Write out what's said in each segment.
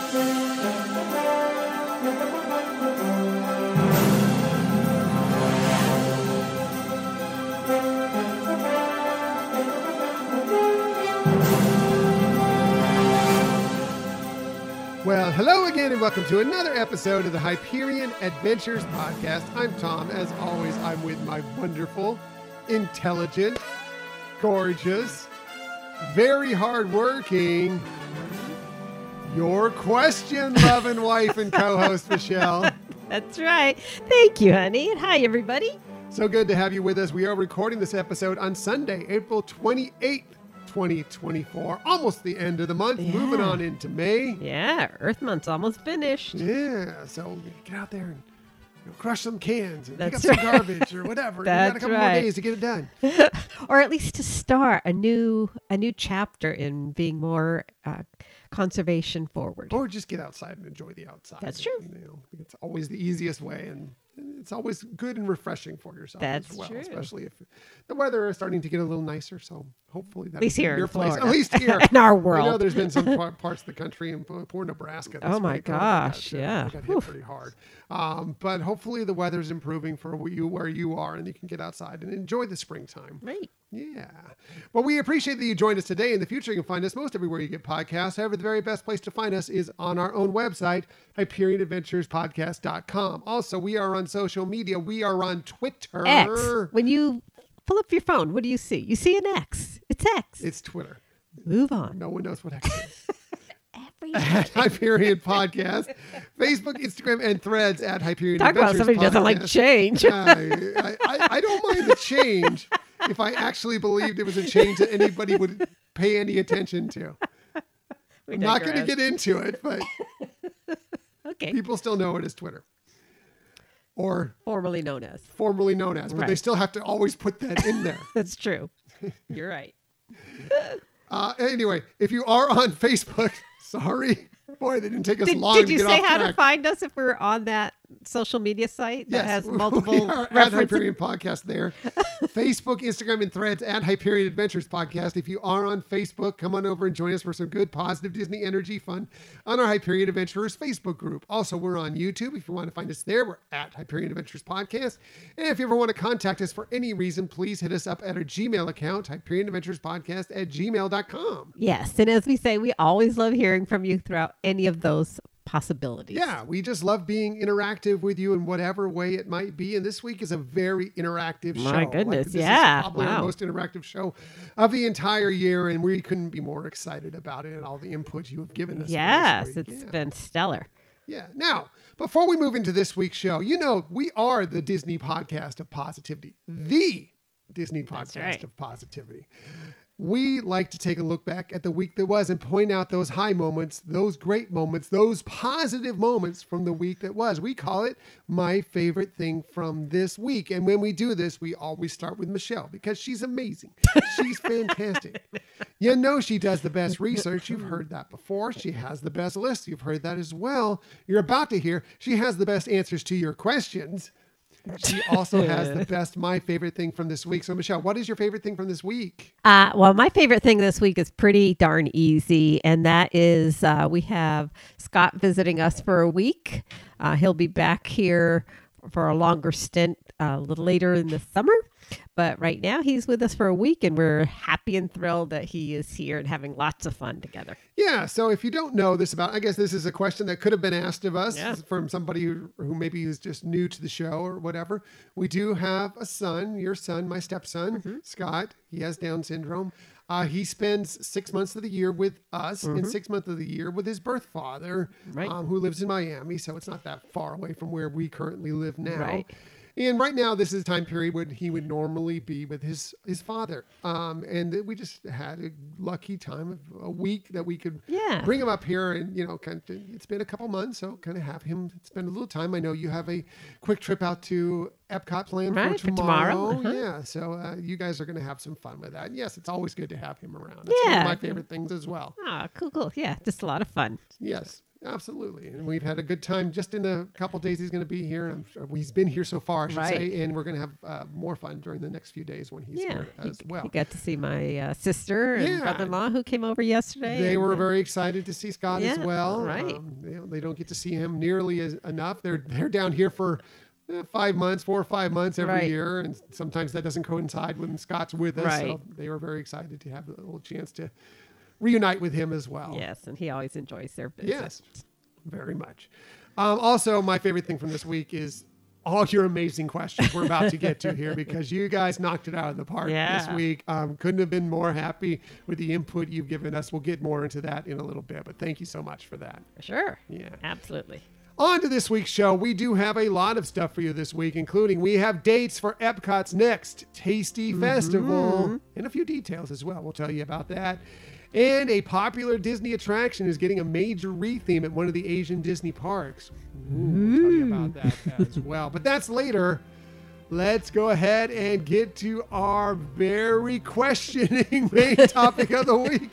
Well, hello again and welcome to another episode of the Hyperion Adventures Podcast. I'm Tom. As always, I'm with my wonderful, intelligent, gorgeous, very hardworking, your question-loving wife and co-host, Michelle. That's right. Thank you, honey. And hi, everybody. So good to have you with us. We are recording this episode on Sunday, April 28th. 2024, almost the end of the month, moving on into May. Yeah, Earth Month's almost finished. Yeah, so get out there and crush some cans and pick up That's some right. garbage or whatever. You got a couple more days to get it done. Or at least to start a new chapter in being more conservation forward. Or just get outside and enjoy the outside. That's true. It's always the easiest way, and it's always good and refreshing for yourself That's as well, true. especially if the weather is starting to get a little nicer. So hopefully that At least here your in place, Florida. at least here in our I world. know there's been some parts of the country in poor Nebraska. This Oh my week. gosh, They yeah. got hit pretty hard. But hopefully the weather's improving for you where you are, and you can get outside and enjoy the springtime. Right. Yeah. Well, we appreciate that you joined us today. In the future, you can find us most everywhere you get podcasts. However, the very best place to find us is on our own website, HyperionAdventuresPodcast.com. Also, we are on social media. We are on Twitter. X. When you pull up your phone, what do you see? You see an X. It's X. It's Twitter. Move on. No one knows what X is. Everybody. At Hyperion Podcast, Facebook, Instagram, and Threads at Hyperion Talk about Adventures somebody who doesn't like Podcast. change. I don't mind the change if I actually believed it was a change that anybody would pay any attention to. I'm not going to get into it, but Okay. people still know it as Twitter. Or Formerly known as. formerly known as, but they Right. still have to always put that in there. That's true. You're right. Anyway, if you are on Facebook, sorry. Boy, they didn't take us long Did to you get say off how to track. find us if we're on that social media site that has multiple we are at references? Hyperion Podcast there. Facebook, Instagram, and Threads at Hyperion Adventures Podcast. If you are on Facebook, come on over and join us for some good, positive Disney energy fun on our Hyperion Adventurers Facebook group. Also, we're on YouTube. If you want to find us there, we're at Hyperion Adventures Podcast. And if you ever want to contact us for any reason, please hit us up at our Gmail account, HyperionAdventuresPodcast@gmail.com. Yes. And as we say, we always love hearing from you throughout any of those possibilities. Yeah, we just love being interactive with you in whatever way it might be. And this week is a very interactive show. My goodness, this yeah, is probably wow. our most interactive show of the entire year, and we couldn't be more excited about it and all the input you have given us. Yes, this week. it's been stellar. Yeah. Now, before we move into this week's show, we are the Disney podcast of positivity. The Disney podcast right. of positivity. We like to take a look back at the week that was and point out those high moments, those great moments, those positive moments from the week that was. We call it My Favorite Thing from This Week. And when we do this, we always start with Michelle because she's amazing. She's fantastic. You know she does the best research. You've heard that before. She has the best list. You've heard that as well. You're about to hear she has the best answers to your questions. She also has the best My Favorite Thing from this week. So, Michelle, what is your favorite thing from this week? Well, my favorite thing this week is pretty darn easy, and that is we have Scott visiting us for a week. He'll be back here for a longer stint a little later in the summer. But right now he's with us for a week, and we're happy and thrilled that he is here and having lots of fun together. Yeah. So if you don't know this about, I guess this is a question that could have been asked of us from somebody who maybe is just new to the show or whatever. We do have a son, your son, my stepson, Scott. He has Down syndrome. He spends 6 months of the year with us and 6 months of the year with his birth father, who lives in Miami. So it's not that far away from where we currently live now. Right. And right now, this is a time period when he would normally be with his father. And we just had a lucky time of a week that we could bring him up here and, kind of, it's been a couple months, so kind of have him spend a little time. I know you have a quick trip out to Epcot planned for tomorrow. Yeah, so you guys are going to have some fun with that. And yes, it's always good to have him around. It's one of my favorite things as well. Ah, cool. Yeah, just a lot of fun. Yes. Absolutely. And we've had a good time just in the couple days he's going to be here. And I'm sure he's been here so far, I should say. And we're going to have more fun during the next few days when he's here as well. He got to see my sister and brother-in-law who came over yesterday. They were very excited to see Scott as well. Right. They don't get to see him nearly enough. They're down here for 5 months, 4 or 5 months every year. And sometimes that doesn't coincide when Scott's with us. Right. So they were very excited to have a little chance to reunite with him as well. Yes, and he always enjoys their visit. Yes, very much. Also, my favorite thing from this week is all your amazing questions we're about to get to here, because you guys knocked it out of the park this week. Couldn't have been more happy with the input you've given us. We'll get more into that in a little bit, but thank you so much for that. Sure. Yeah. Absolutely. On to this week's show. We do have a lot of stuff for you this week, including we have dates for Epcot's next Tasty Festival and a few details as well. We'll tell you about that. And a popular Disney attraction is getting a major retheme at one of the Asian Disney parks. We'll tell you about that as well. But that's later. Let's go ahead and get to our very questioning main topic of the week.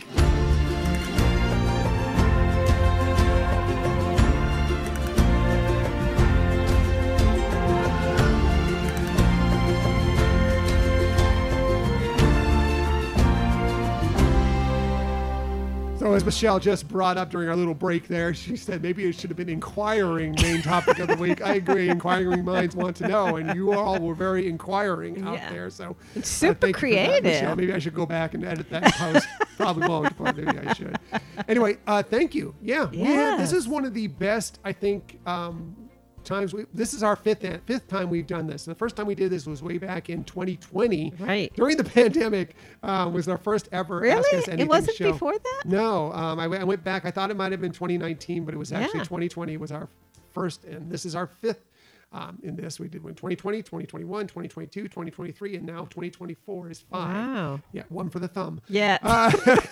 So as Michelle just brought up during our little break there, she said maybe it should have been inquiring main topic of the week. I agree. Inquiring minds want to know, and you all were very inquiring out there. So it's super creative. Michelle. Maybe I should go back and edit that in post. Probably won't, but maybe I should. Anyway, thank you. Yeah, this is one of the best, I think, times. This is our fifth time we've done this. The first time we did this was way back in 2020. Right. During the pandemic was our first ever Ask Us Anything It wasn't show. before that? No. I went back. I thought it might have been 2019, but it was actually 2020 was our first, and this is our fifth in this. We did one 2020, 2021, 2022, 2023, and now 2024 is 5. Wow. Yeah, one for the thumb. Yeah.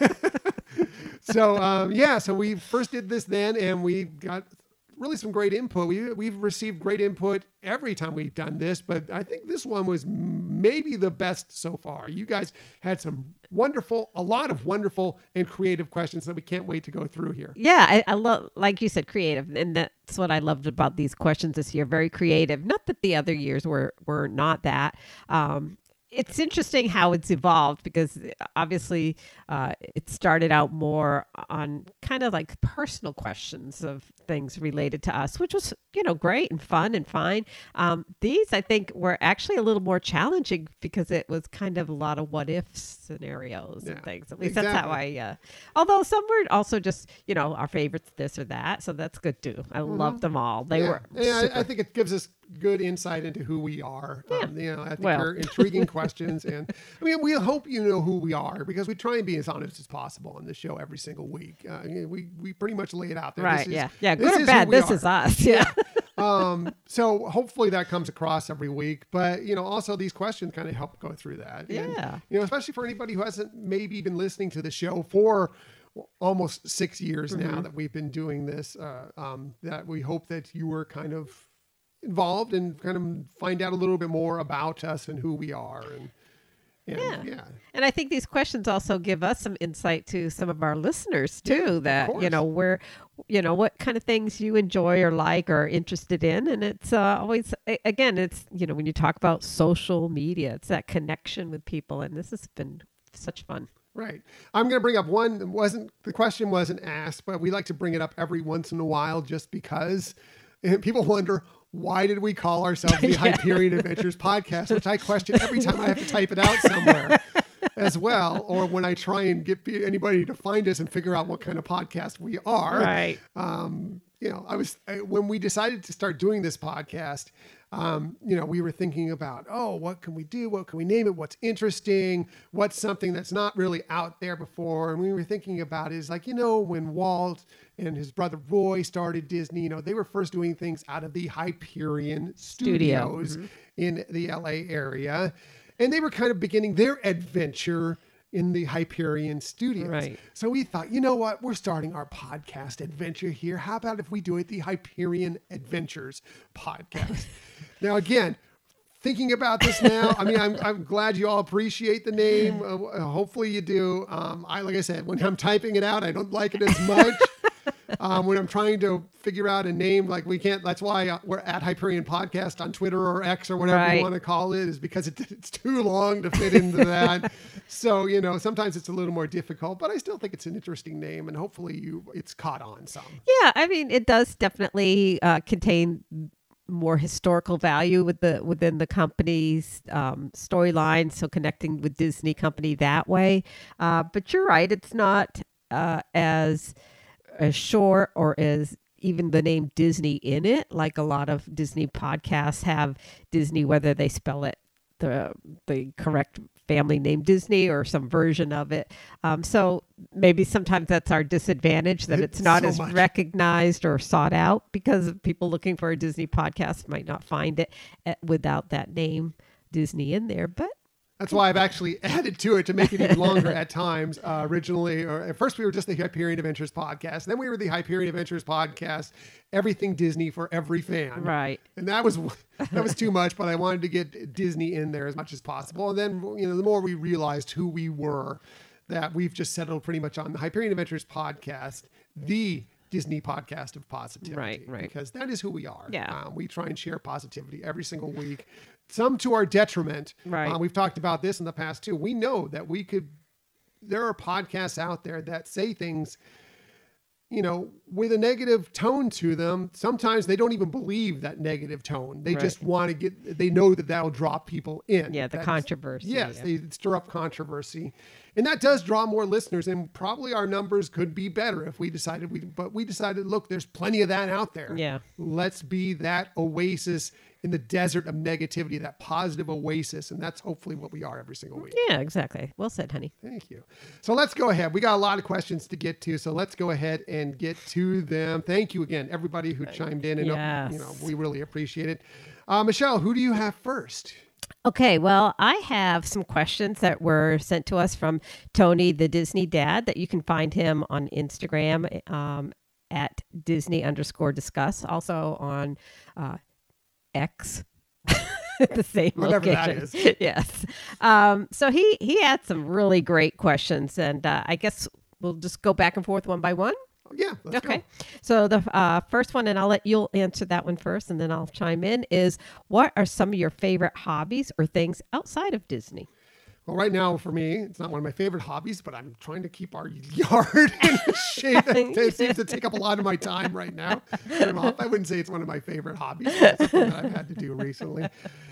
So we first did this then, and we got really some great input. We've received great input every time we've done this, but I think this one was maybe the best so far. You guys had a lot of wonderful and creative questions that we can't wait to go through here. Yeah, I love, like you said, creative. And that's what I loved about these questions this year. Very creative. Not that the other years were not that. It's interesting how it's evolved, because obviously it started out more on kind of like personal questions of things related to us, which was, great and fun and fine. These, I think, were actually a little more challenging because it was kind of a lot of what if scenarios and things. At least that's how although some were also just, our favorites, this or that. So that's good too. I loved them all. They were. Yeah, I think it gives us good insight into who we are. I think they're intriguing questions, and we hope you know who we are, because we try and be as honest as possible on this show every single week. We pretty much lay it out there. Right? Good or bad, this is us. Yeah. So hopefully that comes across every week, but also these questions kind of help go through that. Yeah. And, especially for anybody who hasn't maybe been listening to the show for almost 6 years now that we've been doing this. That we hope that you were kind of involved and kind of find out a little bit more about us and who we are. And I think these questions also give us some insight to some of our listeners too, that, where, what kind of things you enjoy or like or are interested in. And it's always, again, it's, when you talk about social media, it's that connection with people. And this has been such fun. Right. I'm going to bring up one. The question wasn't asked, but we like to bring it up every once in a while just because people wonder, why did we call ourselves the Hyperion Adventures Podcast, which I question every time I have to type it out somewhere as well, or when I try and get anybody to find us and figure out what kind of podcast we are. Right. When we decided to start doing this podcast, we were thinking about, what can we do? What can we name it? What's interesting? What's something that's not really out there before? And we were thinking about is like, when Walt and his brother Roy started Disney, they were first doing things out of the Hyperion Studios in the LA area. And they were kind of beginning their adventure in the Hyperion Studios. Right. So we thought, what? We're starting our podcast adventure here. How about if we do it the Hyperion Adventures Podcast? Now, again, thinking about this now, I'm glad you all appreciate the name. Hopefully you do. Like I said, when I'm typing it out, I don't like it as much. When I'm trying to figure out a name, like we can't, that's why we're at Hyperion Podcast on Twitter or X or whatever you want to call it, is because it's too long to fit into that. So, sometimes it's a little more difficult, but I still think it's an interesting name, and hopefully it's caught on some. Yeah, I mean, it does definitely contain more historical value within the company's storyline, so connecting with Disney company that way. But you're right, it's not as short or as even the name Disney in it, like a lot of Disney podcasts have Disney, whether they spell it the correct family name Disney or some version of it. So maybe sometimes that's our disadvantage, that it's not as recognized or sought out, because people looking for a Disney podcast might not find it without that name Disney in there. But that's why I've actually added to it to make it even longer at times. Originally, or at first we were just the Hyperion Adventures podcast. Then we were the Hyperion Adventures podcast, everything Disney for every fan. Right. And that was too much, but I wanted to get Disney in there as much as possible. And then, the more we realized who we were, that we've just settled pretty much on the Hyperion Adventures podcast, the Disney podcast of positivity. Right. Because that is who we are. Yeah. We try and share positivity every single week. Some to our detriment. Right. We've talked about this in the past too. We know that there are podcasts out there that say things, with a negative tone to them. Sometimes they don't even believe that negative tone. They just want to they know that that'll draw people in. Yeah, controversy. Yes, they stir up controversy. And that does draw more listeners, and probably our numbers could be better if we decided, but we decided, look, there's plenty of that out there. Yeah. Let's be that oasis in the desert of negativity, that positive oasis. And that's hopefully what we are every single week. Yeah, exactly. Well said, honey. Thank you. So let's go ahead. We got a lot of questions to get to, so let's go ahead and get to them. Thank you again, everybody who chimed in. And Yes. we really appreciate it. Michelle, who do you have first? Okay, well, I have some questions that were sent to us from Tony, the Disney Dad, that you can find him on Instagram at Disney_discuss, also on X, the same Whatever location. that is. Yes. So he had some really great questions, and I guess we'll just go back and forth one by one. Yeah. Let's Okay. go. So the first one, and you'll answer that one first, and then I'll chime in, is what are some of your favorite hobbies or things outside of Disney? Well, right now for me, it's not one of my favorite hobbies, but I'm trying to keep our yard in shape. It seems to take up a lot of my time right now. I wouldn't say it's one of my favorite hobbies, but it's something that I've had to do recently.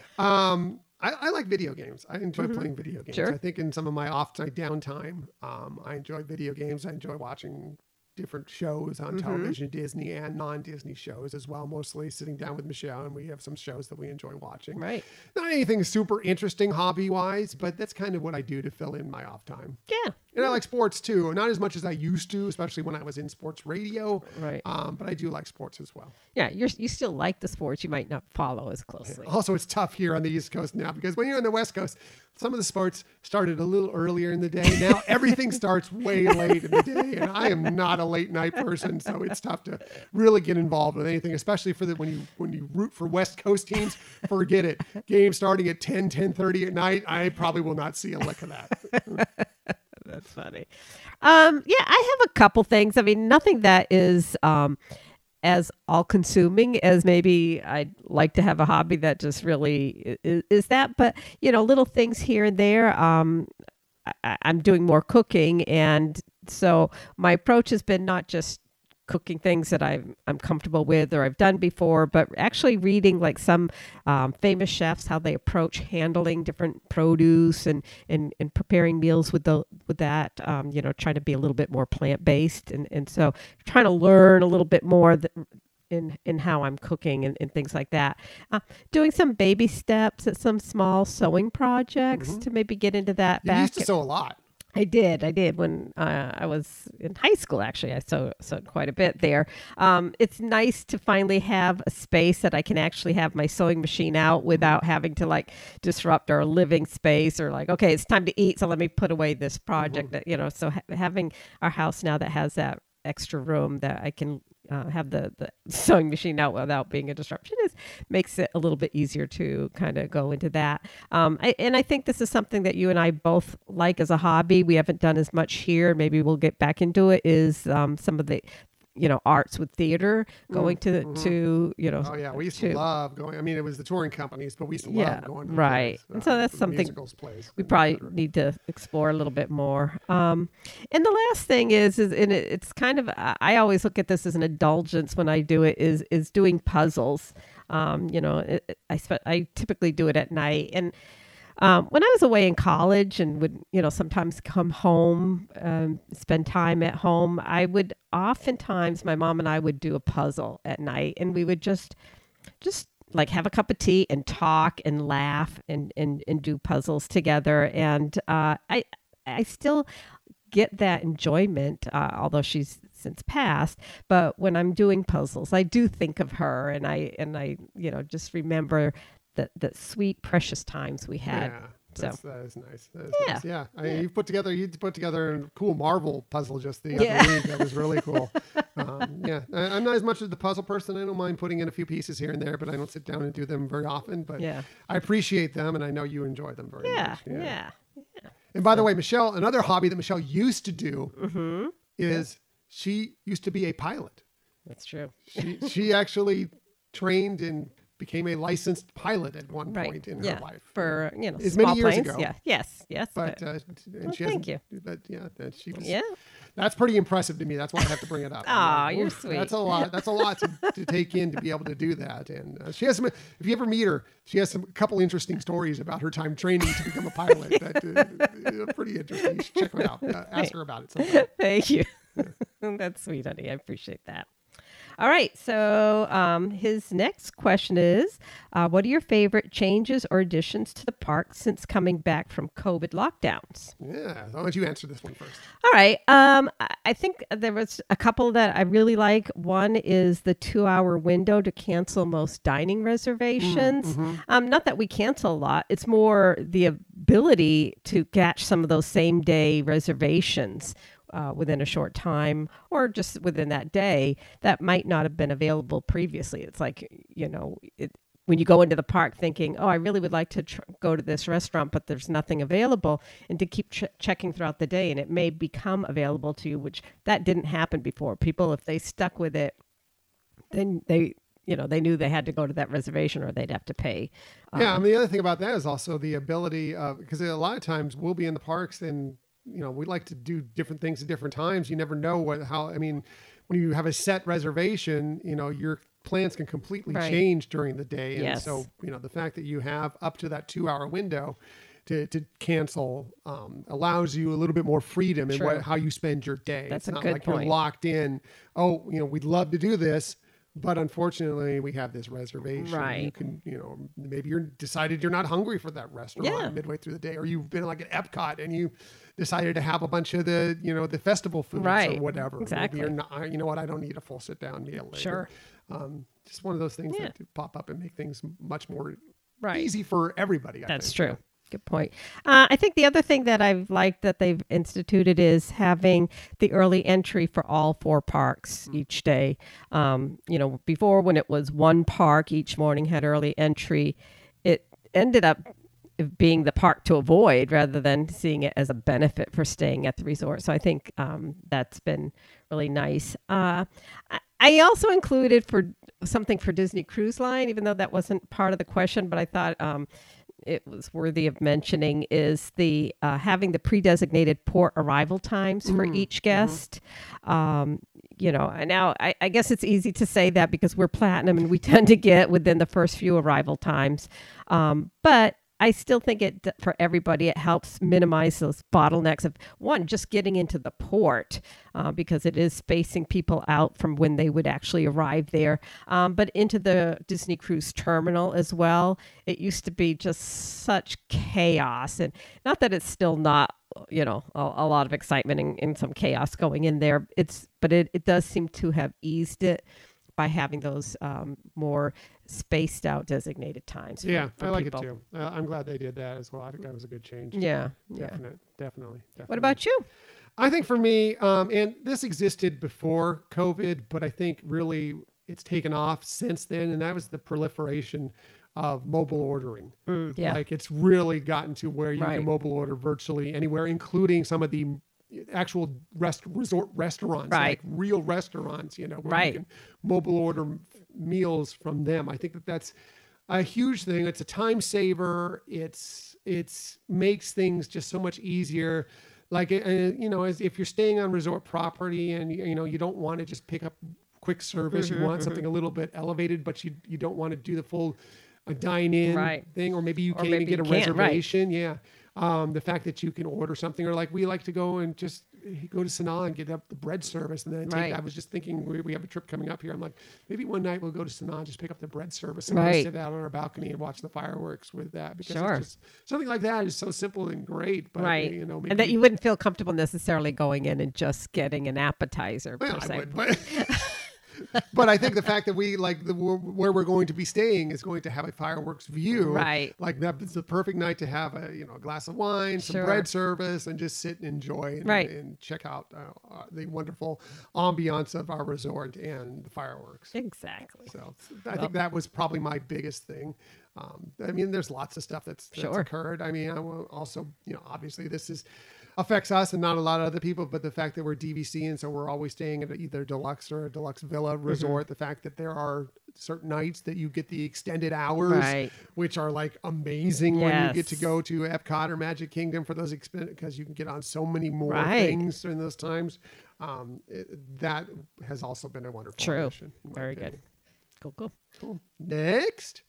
I like video games. I enjoy playing video games. Sure. I think in some of my off-night downtime, I enjoy video games. I enjoy watching different shows on television, Disney and non-Disney shows as well, mostly sitting down with Michelle, and we have some shows that we enjoy watching. Right. Not anything super interesting hobby-wise, but that's kind of what I do to fill in my off time. Yeah. And I like sports too, not as much as I used to, especially when I was in sports radio. Right. But I do like sports as well. Yeah, you still like the sports. You might not follow as closely. Also, it's tough here on the East Coast now, because when you're on the West Coast, some of the sports started a little earlier in the day. Now everything starts way late in the day, and I am not a late night person, so it's tough to really get involved with anything, especially for when you root for West Coast teams. Forget it. Game starting at 10:30 at night, I probably will not see a lick of that. That's funny. Yeah, I have a couple things. I mean, nothing that is as all-consuming as maybe I'd like to have a hobby that just really is that. But, little things here and there. I'm doing more cooking, and so my approach has been not just cooking things that I'm comfortable with or I've done before, but actually reading like some famous chefs, how they approach handling different produce and preparing meals with that, trying to be a little bit more plant-based. And so trying to learn a little bit more in how I'm cooking and things like that. Doing some baby steps at some small sewing projects to maybe get into that. You used to sew a lot. I did when I was in high school. Actually, I sewed quite a bit there. It's nice to finally have a space that I can actually have my sewing machine out without having to like disrupt our living space, or like, okay, it's time to eat, so let me put away this project. That so having our house now that has that extra room that I can have the sewing machine out without being a disruption makes it a little bit easier to kind of go into that. I think this is something that you and I both like as a hobby. We haven't done as much here. Maybe we'll get back into it. Is some of the arts with theater, going to Oh yeah, we used to love going. I mean, it was the touring companies, but we used to love going to the right. plays, And so that's the something musicals, plays, we et probably cetera. need to explore a little bit more. And the last thing is and it's kind of, I always look at this as an indulgence when I do it, is doing puzzles. I typically do it at night. And when I was away in college and would, sometimes come home, spend time at home, I would oftentimes, my mom and I would do a puzzle at night, and we would just like have a cup of tea and talk and laugh and do puzzles together. And I still get that enjoyment, although she's since passed. But when I'm doing puzzles, I do think of her, and I just remember the sweet, precious times we had. Yeah, that is nice. That is Yeah. nice. Yeah, you put together a cool Marvel puzzle just the Yeah. other week. That was really cool. I'm not as much of the puzzle person. I don't mind putting in a few pieces here and there, but I don't sit down and do them very often. But Yeah. I appreciate them, and I know you enjoy them very Yeah, much. yeah. And by the way, Michelle, another hobby that Michelle used to do is she used to be a pilot. That's true. She actually trained and became a licensed pilot at one Right. point in Yeah. her life. For, As small many years planes. ago. Yeah. Yes. But Well, she thank hasn't- you. But yeah, that she was. Yeah. That's pretty impressive to me. That's why I have to bring it up. Aw, I'm like, you're "Oof, sweet." That's a lot. That's a lot to take in to be able to do that. And she has some. If you ever meet her, she has a couple interesting stories about her time training to become a pilot. That are pretty interesting. You should check them out. Ask her about it sometime. Thank you. That's sweet, honey. I appreciate that. All right. So his next question is, what are your favorite changes or additions to the park since coming back from COVID lockdowns? Yeah. Why don't you answer this one first? All right. I think there was a couple that I really like. One is the 2-hour window to cancel most dining reservations. Not that we cancel a lot. It's more the ability to catch some of those same day reservations within a short time or just within that day that might not have been available previously. It's like, when you go into the park thinking, oh, I really would like to go to this restaurant, but there's nothing available, and to keep checking throughout the day, and it may become available to you, which that didn't happen before. People, if they stuck with it, then they knew they had to go to that reservation or they'd have to pay. Yeah. I mean, the other thing about that is also the ability of, because a lot of times we'll be in the parks and, we like to do different things at different times. You never know when you have a set reservation, your plans can completely Right. change during the day. And Yes. so, the fact that you have up to that 2-hour window to cancel allows you a little bit more freedom in True. how you spend your day. That's it's a not good like point. you're locked in. Oh, we'd love to do this, but unfortunately we have this reservation. Right. You can, maybe you're decided you're not hungry for that restaurant Yeah. midway through the day, or you've been like at Epcot and you decided to have a bunch of the, the festival foods Right. or whatever. Exactly. Maybe you're not, you know what? I don't need a full sit down meal later. Sure. Just one of those things Yeah. that pop up and make things much more Right. easy for everybody. I That's think. true. Good point. I think the other thing that I've liked that they've instituted is having the early entry for all 4 parks each day. Before, when it was one park each morning had early entry, it ended up being the park to avoid rather than seeing it as a benefit for staying at the resort. So I think that's been really nice. I also included something for Disney Cruise Line, even though that wasn't part of the question, but I thought it was worthy of mentioning, is the having the pre-designated port arrival times for each guest. And now I guess it's easy to say that because we're platinum and we tend to get within the first few arrival times. But I still think for everybody, it helps minimize those bottlenecks of just getting into the port because it is spacing people out from when they would actually arrive there, but into the Disney Cruise Terminal as well. It used to be just such chaos, and not that it's still not, a lot of excitement and some chaos going in there. But it does seem to have eased it by having those more spaced out designated times. Yeah, for I like people. it too. I'm glad they did that as well. I think that was a good change. Yeah. Definitely. What about you? I think for me, and this existed before COVID, but I think really it's taken off since then, and that was the proliferation of mobile ordering. Yeah. Like it's really gotten to where you Right. can mobile order virtually anywhere, including some of the actual resort restaurants, Right. like real restaurants, where Right. you can mobile order meals from them. I think that's a huge thing. It's a time saver. It's makes things just so much easier. Like, as if you're staying on resort property and, you don't want to just pick up quick service, you want something a little bit elevated, but you don't want to do the full dine-in Right. thing, or maybe you Or can't maybe even get a you can't, right. reservation. Yeah. The fact that you can order something, or like we like to go and just go to Sanaa and get up the bread service, and then Right. I was just thinking we have a trip coming up here. I'm like, maybe one night we'll go to Sanaa and just pick up the bread service and Right. go sit out on our balcony and watch the fireworks with that, because Sure. it's just something like that is so simple and great. But Right. maybe, And that you wouldn't feel comfortable necessarily going in and just getting an appetizer, well, per I se. would, but. But I think the fact that we like where we're going to be staying is going to have a fireworks view, Right. Like that's the perfect night to have a glass of wine, some Sure. bread service, and just sit and enjoy and, Right. and check out the wonderful ambiance of our resort and the fireworks. Exactly. So I think that was probably my biggest thing. I mean, there's lots of stuff that's Sure. occurred. I mean, I will also, obviously this affects us and not a lot of other people, but the fact that we're DVC and so we're always staying at either deluxe or a deluxe villa resort, the fact that there are certain nights that you get the extended hours, Right. which are like amazing when you get to Yes. go to Epcot or Magic Kingdom for those because you can get on so many more Right. things during those times. That has also been a wonderful True. addition, in my Very good. opinion. Cool. Cool. Next.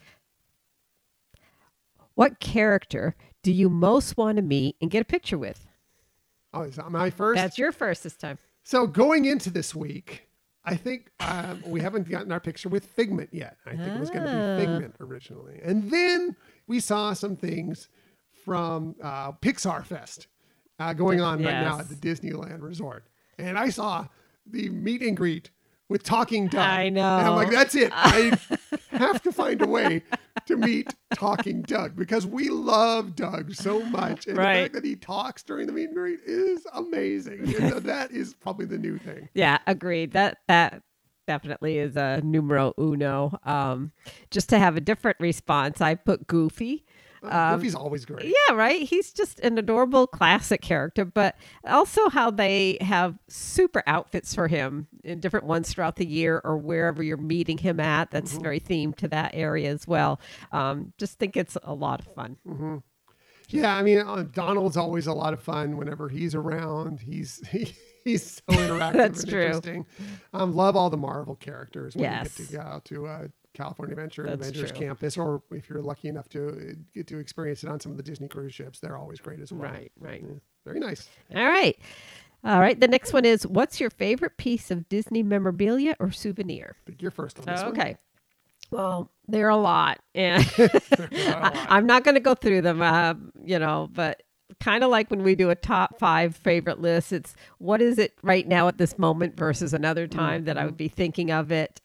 What character do you most want to meet and get a picture with? Oh, is that my first? That's your first this time. So going into this week, I think we haven't gotten our picture with Figment yet. I think it was going to be Figment originally. And then we saw some things from Pixar Fest going on right now Yes. at the Disneyland Resort. And I saw the meet and greet with Talking Doug. I know. And I'm like, that's it. I have to find a way to meet Talking Doug because we love Doug so much. And Right. the fact that he talks during the meet and greet is amazing. And so that is probably the new thing. Yeah, agreed. That definitely is a numero uno. Just to have a different response, I put Goofy. Goofy's always great. Yeah, right. He's just an adorable classic character, but also how they have super outfits for him in different ones throughout the year or wherever you're meeting him at. That's very themed to that area as well. Just think it's a lot of fun. Yeah, I mean, Donald's always a lot of fun whenever he's around. He's so interactive That's and true. interesting. Love all the Marvel characters when Yes. you get to go out to California Adventure and That's Avengers true. Campus, or if you're lucky enough to get to experience it on some of the Disney cruise ships, they're always great as well. Right. Yeah, very nice. All right. The next one is, what's your favorite piece of Disney memorabilia or souvenir? Pick your first on this one. Okay. Well, there are a lot, and I'm not going to go through them, but kind of like when we do a top 5 favorite list, it's what is it right now at this moment versus another time that I would be thinking of it.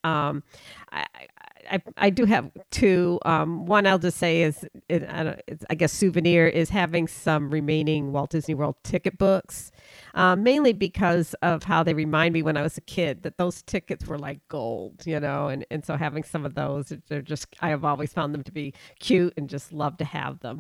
I do have 2. One I'll just say is, I guess souvenir is having some remaining Walt Disney World ticket books, mainly because of how they remind me when I was a kid that those tickets were like gold, and so having some of those, they're just, I have always found them to be cute and just love to have them.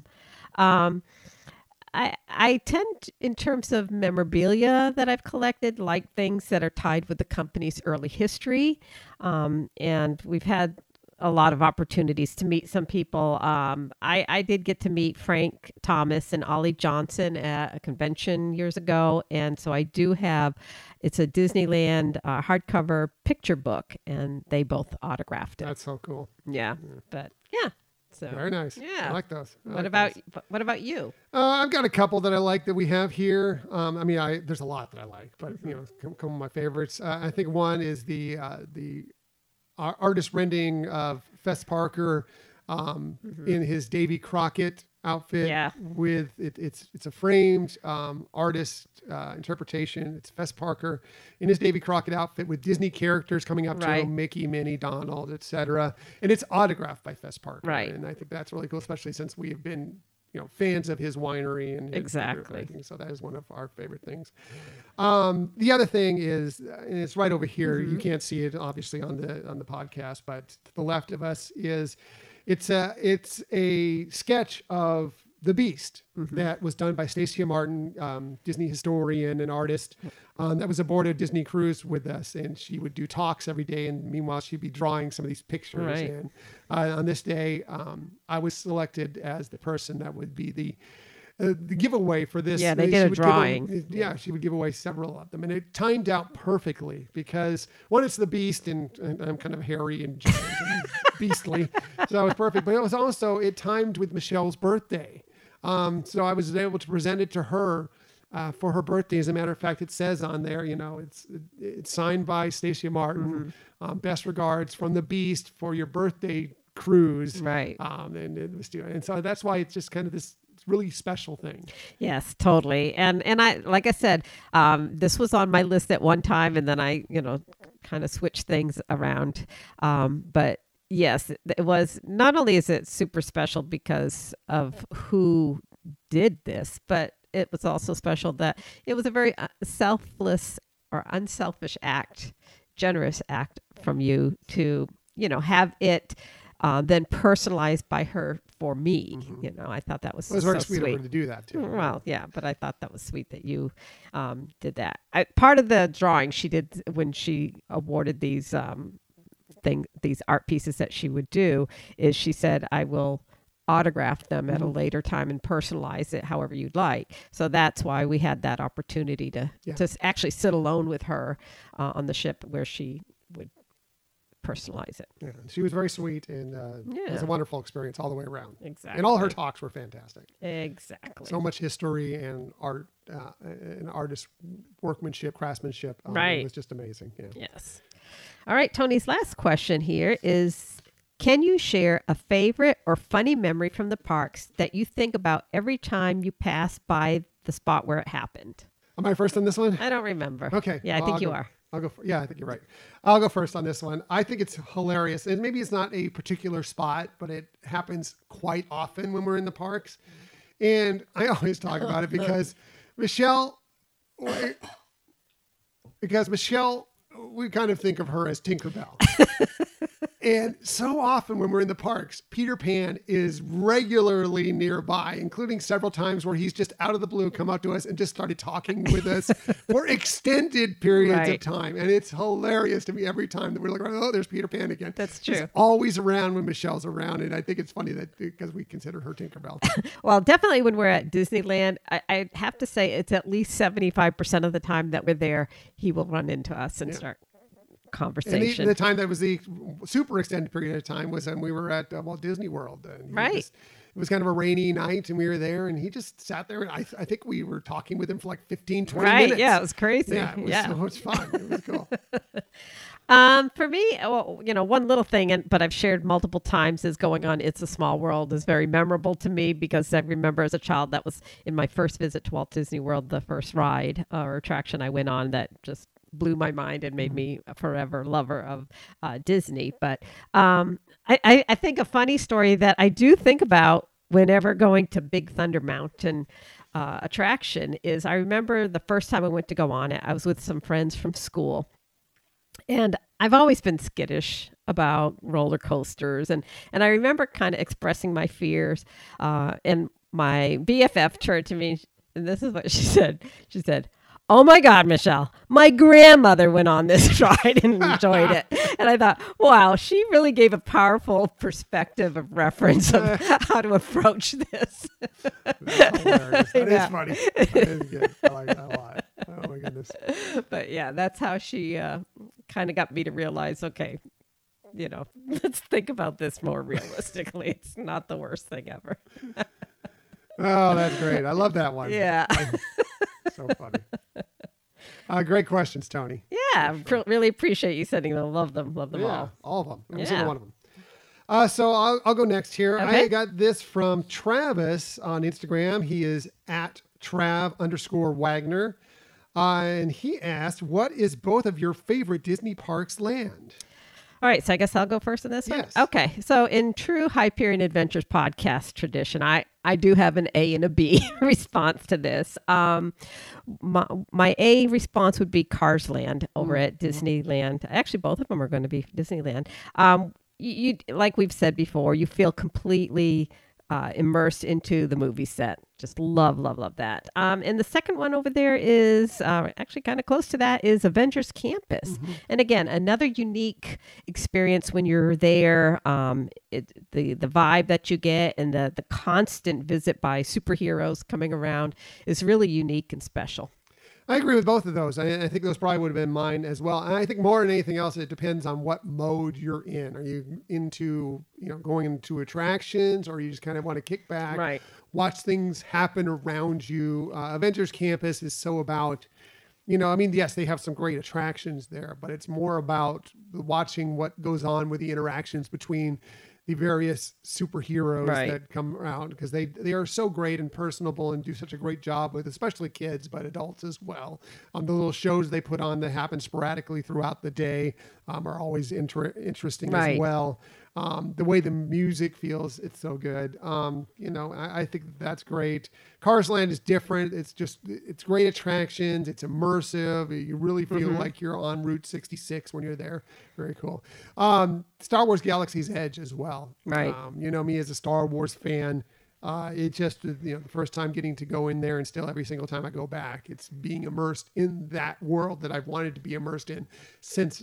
I tend, in terms of memorabilia that I've collected, like things that are tied with the company's early history. And we've had a lot of opportunities to meet some people. I did get to meet Frank Thomas and Ollie Johnson at a convention years ago. And so I do have, it's a Disneyland hardcover picture book, and they both autographed it. That's so cool. Yeah. But yeah. So Very nice. Yeah. I like those. What about you? I've got a couple that I like that we have here. There's a lot that I like, but come of my favorites. I think one is the artist rendering of Fess Parker in his Davy Crockett outfit. Yeah. With it's a framed artist interpretation. It's Fess Parker in his Davy Crockett outfit with Disney characters coming up to Right. him, Mickey, Minnie, Donald, etc. And it's autographed by Fess Parker. Right. And I think that's really cool, especially since we have been fans of his winery and his Exactly. everything. So that is one of our favorite things. The other thing is, and it's right over here. You can't see it obviously on the podcast, but to the left of us is it's a sketch of The Beast, that was done by Stacia Martin, Disney historian and artist, that was aboard a Disney cruise with us, and she would do talks every day, and meanwhile she'd be drawing some of these pictures. Right. And on this day, I was selected as the person that would be the giveaway for this. Yeah, they She did a would drawing. she would give away several of them, and it timed out perfectly because one, it's the Beast, and I'm kind of hairy and giant and beastly, so it was perfect. But it was also, it timed with Michelle's birthday, so I was able to present it to her for her birthday. As a matter of fact, it says on there, it's signed by Stacia Martin. Best regards from the Beast for your birthday cruise. Right. And so that's why it's just kind of this really special thing. Yes, totally. And I, like I said, this was on my list at one time, and then I, kind of switched things around. But yes, it was, not only is it super special because of who did this, but it was also special that it was a very selfless or unselfish act, generous act from you to, have it then personalized by her for me. I thought that was, It was very so sweet sweet. of her to do that too. Well, yeah, but I thought that was sweet that you did that. Part of the drawing she did when she awarded these these art pieces that she would do is she said, I will autograph them at a later time and personalize it however you'd like. So that's why we had that opportunity to actually sit alone with her on the ship where she would personalize it. Yeah, she was very sweet, and it was a wonderful experience all the way around. Exactly. And all her talks were fantastic. Exactly. So much history and art and artist workmanship, craftsmanship. Right. It was just amazing. Yeah. Yes. All right, Tony's last question here is, can you share a favorite or funny memory from the parks that you think about every time you pass by the spot where it happened? Am I first on this one? I don't remember. Okay. Yeah, I think you are. I'll go. Yeah, I think you're right. I'll go first on this one. I think it's hilarious, and maybe it's not a particular spot, but it happens quite often when we're in the parks. And I always talk about it because Michelle, we kind of think of her as Tinkerbell. And so often when we're in the parks, Peter Pan is regularly nearby, including several times where he's just out of the blue come up to us and just started talking with us for extended periods of time. And it's hilarious to me every time that we're like, oh, there's Peter Pan again. That's true. He's always around when Michelle's around. And I think it's funny that because we consider her Tinkerbell. Well, definitely when we're at Disneyland, I have to say it's at least 75% of the time that we're there, he will run into us and start conversation. And the time that was the super extended period of time was when we were at Walt Disney World. And it was kind of a rainy night, and we were there, and he just sat there, and I think we were talking with him for like 15, 20 minutes. Yeah, it was crazy. Yeah, it was so much fun. It was cool. For me, one little thing, but I've shared multiple times, is going on It's a Small World is very memorable to me because I remember as a child that was in my first visit to Walt Disney World, the first ride or attraction I went on that just blew my mind and made me a forever lover of Disney. But I think a funny story that I do think about whenever going to Big Thunder Mountain attraction is I remember the first time I went to go on it, I was with some friends from school. And I've always been skittish about roller coasters. And I remember kind of expressing my fears. And my BFF turned to me, and this is what she said. She said, "Oh my God, Michelle, my grandmother went on this ride and enjoyed it." And I thought, wow, she really gave a powerful perspective of reference of how to approach this. That's hilarious. That is funny. That is good. I like that a lot. Oh my goodness. But yeah, that's how she kind of got me to realize, okay, let's think about this more realistically. It's not the worst thing ever. Oh, that's great. I love that one. Yeah. So funny. Great questions, Tony. Yeah, really appreciate you sending them. Love them all of them. Every Yeah. single one of them. So I'll go next here. Okay. I got this from Travis on Instagram. He is at Trav_Wagner. And he asked, what is both of your favorite Disney parks land? All right, so I guess I'll go first on this one. Yes. Okay, so in true Hyperion Adventures podcast tradition, I do have an A and a B response to this. My A response would be Cars Land over at Disneyland. Actually, both of them are going to be Disneyland. You like we've said before, you feel completely immersed into the movie set. Just love, love, love that. And the second one over there is actually kind of close to that is Avengers Campus. And again, another unique experience when you're there. The vibe that you get and the constant visit by superheroes coming around is really unique and special. I agree with both of those. I think those probably would have been mine as well. And I think more than anything else, it depends on what mode you're in. Are you into, going into attractions, or you just kind of want to kick back, Right. watch things happen around you? Avengers Campus is so about, yes, they have some great attractions there, but it's more about watching what goes on with the interactions between the various superheroes Right. that come around, because they are so great and personable and do such a great job with especially kids, but adults as well. The little shows they put on that happen sporadically throughout the day are always interesting Right. as well. The way the music feels, it's so good. I think that's great. Cars Land is different. It's great attractions. It's immersive. You really feel like you're on Route 66 when you're there. Very cool. Star Wars Galaxy's Edge as well. Right. Me as a Star Wars fan, it just, the first time getting to go in there, and still every single time I go back, it's being immersed in that world that I've wanted to be immersed in since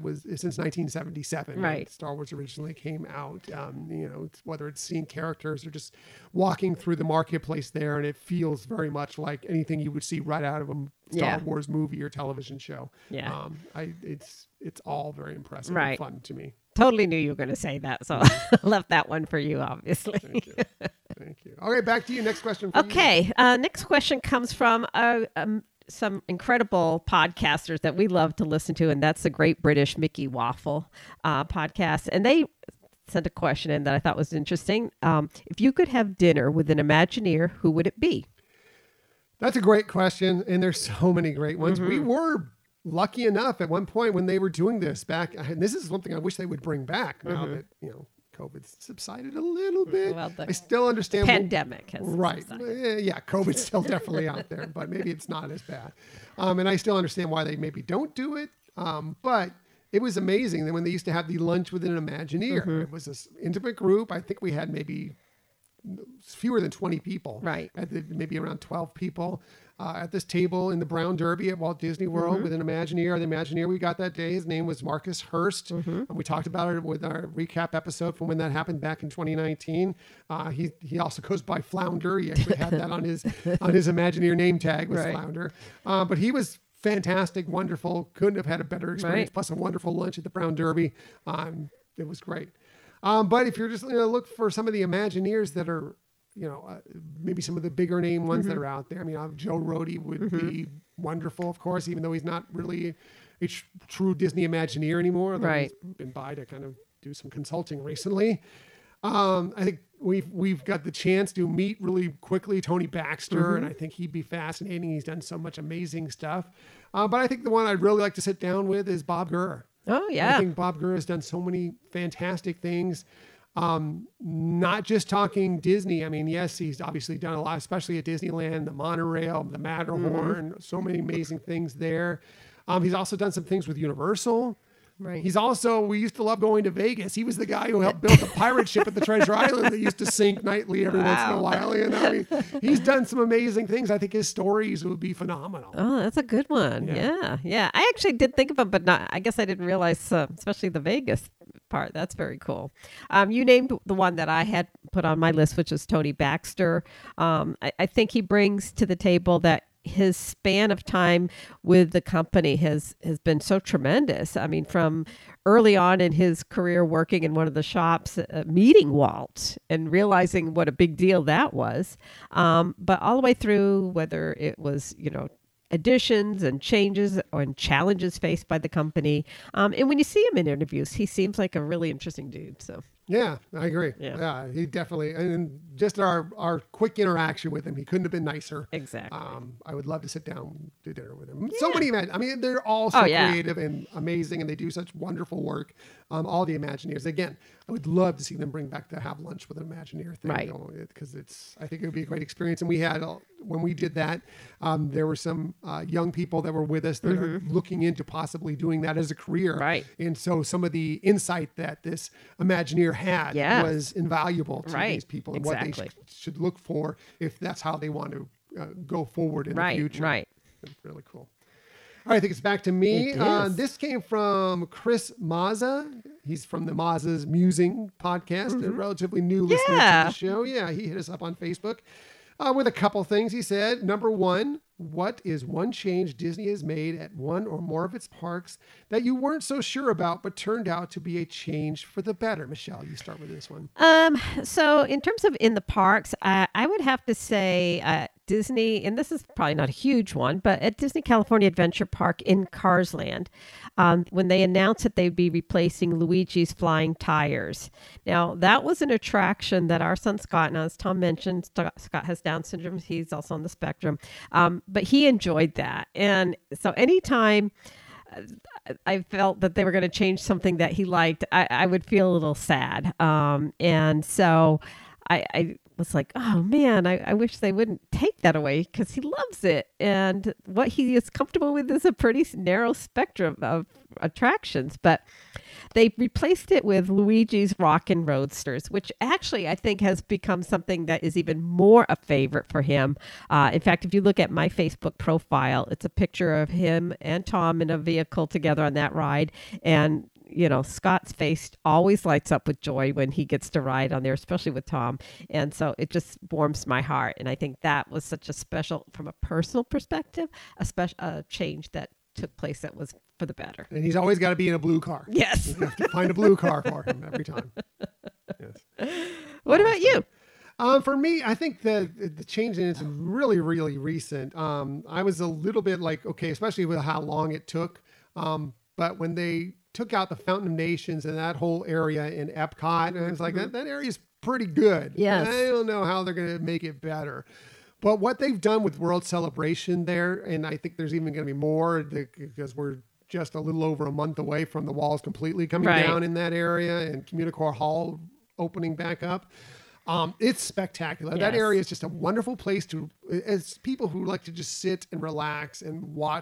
1977. when Right. Star Wars originally came out. Whether it's seeing characters or just walking through the marketplace there, and it feels very much like anything you would see right out of a Star Yeah. Wars movie or television show. Yeah. It's all very impressive Right. and fun to me. Totally knew you were going to say that, so I left that one for you, obviously. Thank you. Thank you. Okay, back to you. Next question. For you. Okay, next question comes from some incredible podcasters that we love to listen to, and that's the Great British Mickey Waffle podcast. And they sent a question in that I thought was interesting. If you could have dinner with an Imagineer, who would it be? That's a great question, and there's so many great ones. We were lucky enough at one point when they were doing this back, and this is something I wish they would bring back now that COVID subsided a little bit. Well, I still understand Pandemic has right. subsided. Yeah, COVID's still definitely out there, but maybe it's not as bad. And I still understand why they maybe don't do it. But it was amazing that when they used to have the lunch with an Imagineer, it was this intimate group. I think we had maybe fewer than 20 people, Right. Maybe around 12 people at this table in the Brown Derby at Walt Disney World with an Imagineer. The Imagineer we got that day, his name was Marcus Hurst. And we talked about it with our recap episode from when that happened back in 2019. He also goes by Flounder. He actually had that on his Imagineer name tag was Right. Flounder. But he was fantastic, wonderful. Couldn't have had a better experience. Right. Plus a wonderful lunch at the Brown Derby. It was great. But if you're just going to look for some of the Imagineers that are, maybe some of the bigger name ones that are out there. I mean, Joe Rohde would be wonderful, of course, even though he's not really a true Disney Imagineer anymore. Although Right. He's been by to kind of do some consulting recently. I think we've got the chance to meet really quickly Tony Baxter, and I think he'd be fascinating. He's done so much amazing stuff. But I think the one I'd really like to sit down with is Bob Gurr. Oh, I yeah. think Bob Gurr has done so many fantastic things. Not just talking Disney. I mean, yes, he's obviously done a lot, especially at Disneyland, the monorail, the Matterhorn, so many amazing things there. He's also done some things with Universal. Right. He's also, we used to love going to Vegas. He was the guy who helped build the pirate ship at the Treasure Island that used to sink nightly every once in a while. He's done some amazing things. I think his stories would be phenomenal. Oh, that's a good one. Yeah. I actually did think of him, but I guess I didn't realize, especially the Vegas part. That's very cool. You named the one that I had put on my list, which is Tony Baxter. I think he brings to the table that his span of time with the company has been so tremendous. I mean, from early on in his career working in one of the shops, meeting Walt and realizing what a big deal that was. But all the way through, whether it was, additions and changes and challenges faced by the company. And when you see him in interviews, he seems like a really interesting dude. So Yeah, I agree. Yeah. He definitely, and just our quick interaction with him, he couldn't have been nicer. Exactly. I would love to sit down and do dinner with him. So many, I mean, they're all so creative and amazing, and they do such wonderful work. All the Imagineers. Again, I would love to see them bring back the have lunch with an Imagineer thing. Right. Because I think it would be a great experience. And we had, when we did that, there were some young people that were with us that are looking into possibly doing that as a career. Right. And so some of the insight that this Imagineer had Yeah. was invaluable to Right. these people and what Exactly. they should look for if that's how they want to go forward in the future. Right. It's really cool. All right, I think it's back to me. It is. This came from Chris Mazza. He's from the Mazza's Musing podcast, a relatively new listener to Yeah. the show. Yeah, he hit us up on Facebook with a couple things. He said, number one, what is one change Disney has made at one or more of its parks that you weren't so sure about but turned out to be a change for the better? Michelle, you start with this one. So in terms of in the parks, I would have to say Disney, and this is probably not a huge one, but at Disney California Adventure Park in Cars Land, when they announced that they'd be replacing Luigi's Flying Tires. Now, that was an attraction that our son Scott, and as Tom mentioned, Scott has Down syndrome. He's also on the spectrum, but he enjoyed that. And so anytime I felt that they were going to change something that he liked, I would feel a little sad. And so I was like, oh man, I wish they wouldn't take that away because he loves it. And what he is comfortable with is a pretty narrow spectrum of attractions. But they replaced it with Luigi's Rockin' Roadsters, which actually I think has become something that is even more a favorite for him. In fact, if you look at my Facebook profile, it's a picture of him and Tom in a vehicle together on that ride. And you know, Scott's face always lights up with joy when he gets to ride on there, especially with Tom. And so it just warms my heart. And I think that was such a special, from a personal perspective, a change that took place that was for the better. And he's always got to be in a blue car. Yes. You have to find a blue car for him every time. Yes. What about you? For me, I think the change in it's really, really recent. I was a little bit like, okay, especially with how long it took. But when they took out the Fountain of Nations and that whole area in Epcot, and I was like, that area is pretty good. Yes. I don't know how they're going to make it better. But what they've done with World Celebration there, and I think there's even going to be more because we're just a little over a month away from the walls completely coming Right. down in that area and Communicore Hall opening back up. It's spectacular. That Yes. area is just a wonderful place as people who like to just sit and relax and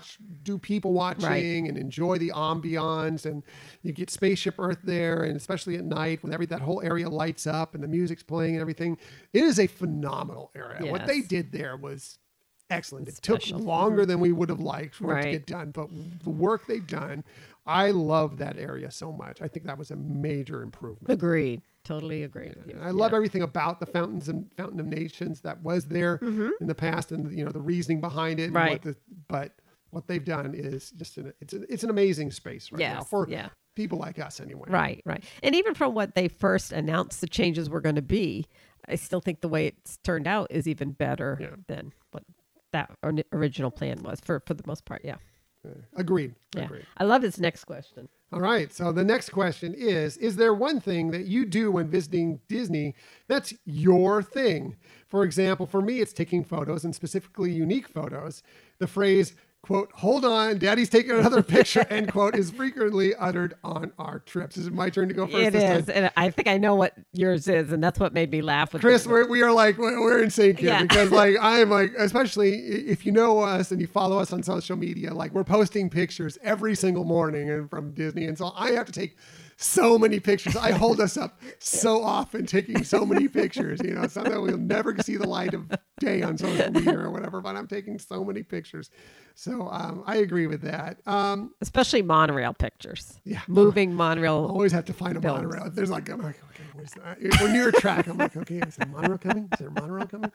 do people watching Right. and enjoy the ambiance. And you get Spaceship Earth there, and especially at night when that whole area lights up and the music's playing and everything. It is a phenomenal area. What they Yes. did there was excellent. It Special. took longer than we would have liked for it to Right. get done, but the work they've done, I love that area so much. I think that was a major improvement. Agreed. Totally agreed with you. I love everything about the Fountain of Nations that was there in the past, and the reasoning behind it. And Right. but what they've done is just it's an amazing space right now Yes, for yeah. people like us anyway. Right, right. And even from what they first announced the changes were going to be, I still think the way it's turned out is even better Yeah. than what that original plan was for the most part. Yeah. Agreed. Yeah. Agreed. I love his next question. All right. So the next question is there one thing that you do when visiting Disney that's your thing? For example, for me, it's taking photos and specifically unique photos. The phrase, quote, hold on, Daddy's taking another picture, end quote, is frequently uttered on our trips. Is it my turn to go first It this is. time? And I think I know what yours is. And that's what made me laugh with Chris, it. we are like, we're in sync here Yeah. because like, I'm like, especially if you know us and you follow us on social media, like we're posting pictures every single morning and from Disney. And so I have to take so many pictures. I hold us up so often taking so many pictures, something we'll never see the light of day on social media or whatever, but I'm taking so many pictures. So I agree with that. Especially monorail pictures. Yeah. Moving monorail. Always have to find a Films. monorail. I'm like, okay, where's that? If we're near a track, I'm like, okay, is there a monorail coming? Is there a monorail coming?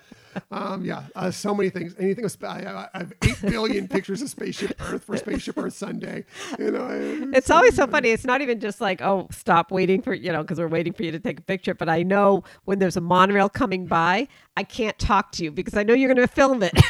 So many things. Anything. I have 8 billion pictures of Spaceship Earth for Spaceship Earth Sunday. It's always so funny. It's not even just like, oh, stop waiting for, because we're waiting for you to take a picture. But I know when there's a monorail coming by, I can't talk to you because I know you're going to film it.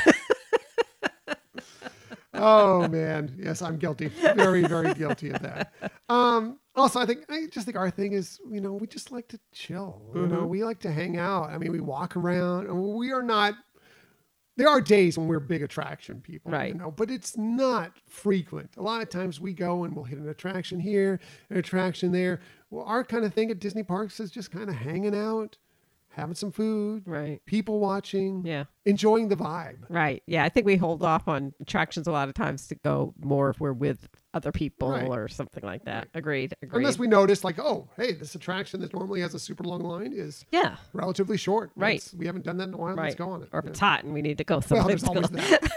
Oh man, yes, I'm guilty. Very, very guilty of that. Also, I just think our thing is, we just like to chill. We like to hang out. I mean, we walk around. We are not. There are days when we're big attraction people, Right. But it's not frequent. A lot of times we go and we'll hit an attraction here, an attraction there. Well, our kind of thing at Disney parks is just kind of hanging out, having some food, Right. people watching, Yeah. enjoying the vibe. Right. Yeah. I think we hold off on attractions a lot of times to go more if we're with other people Right. or something like that. Agreed. Unless we notice, like, oh, hey, this attraction that normally has a super long line is Yeah. relatively short. Right. We haven't done that in a while. Right. Let's go on it. Or if Yeah. it's hot and we need to go Well, somewhere. there's let's go. always that.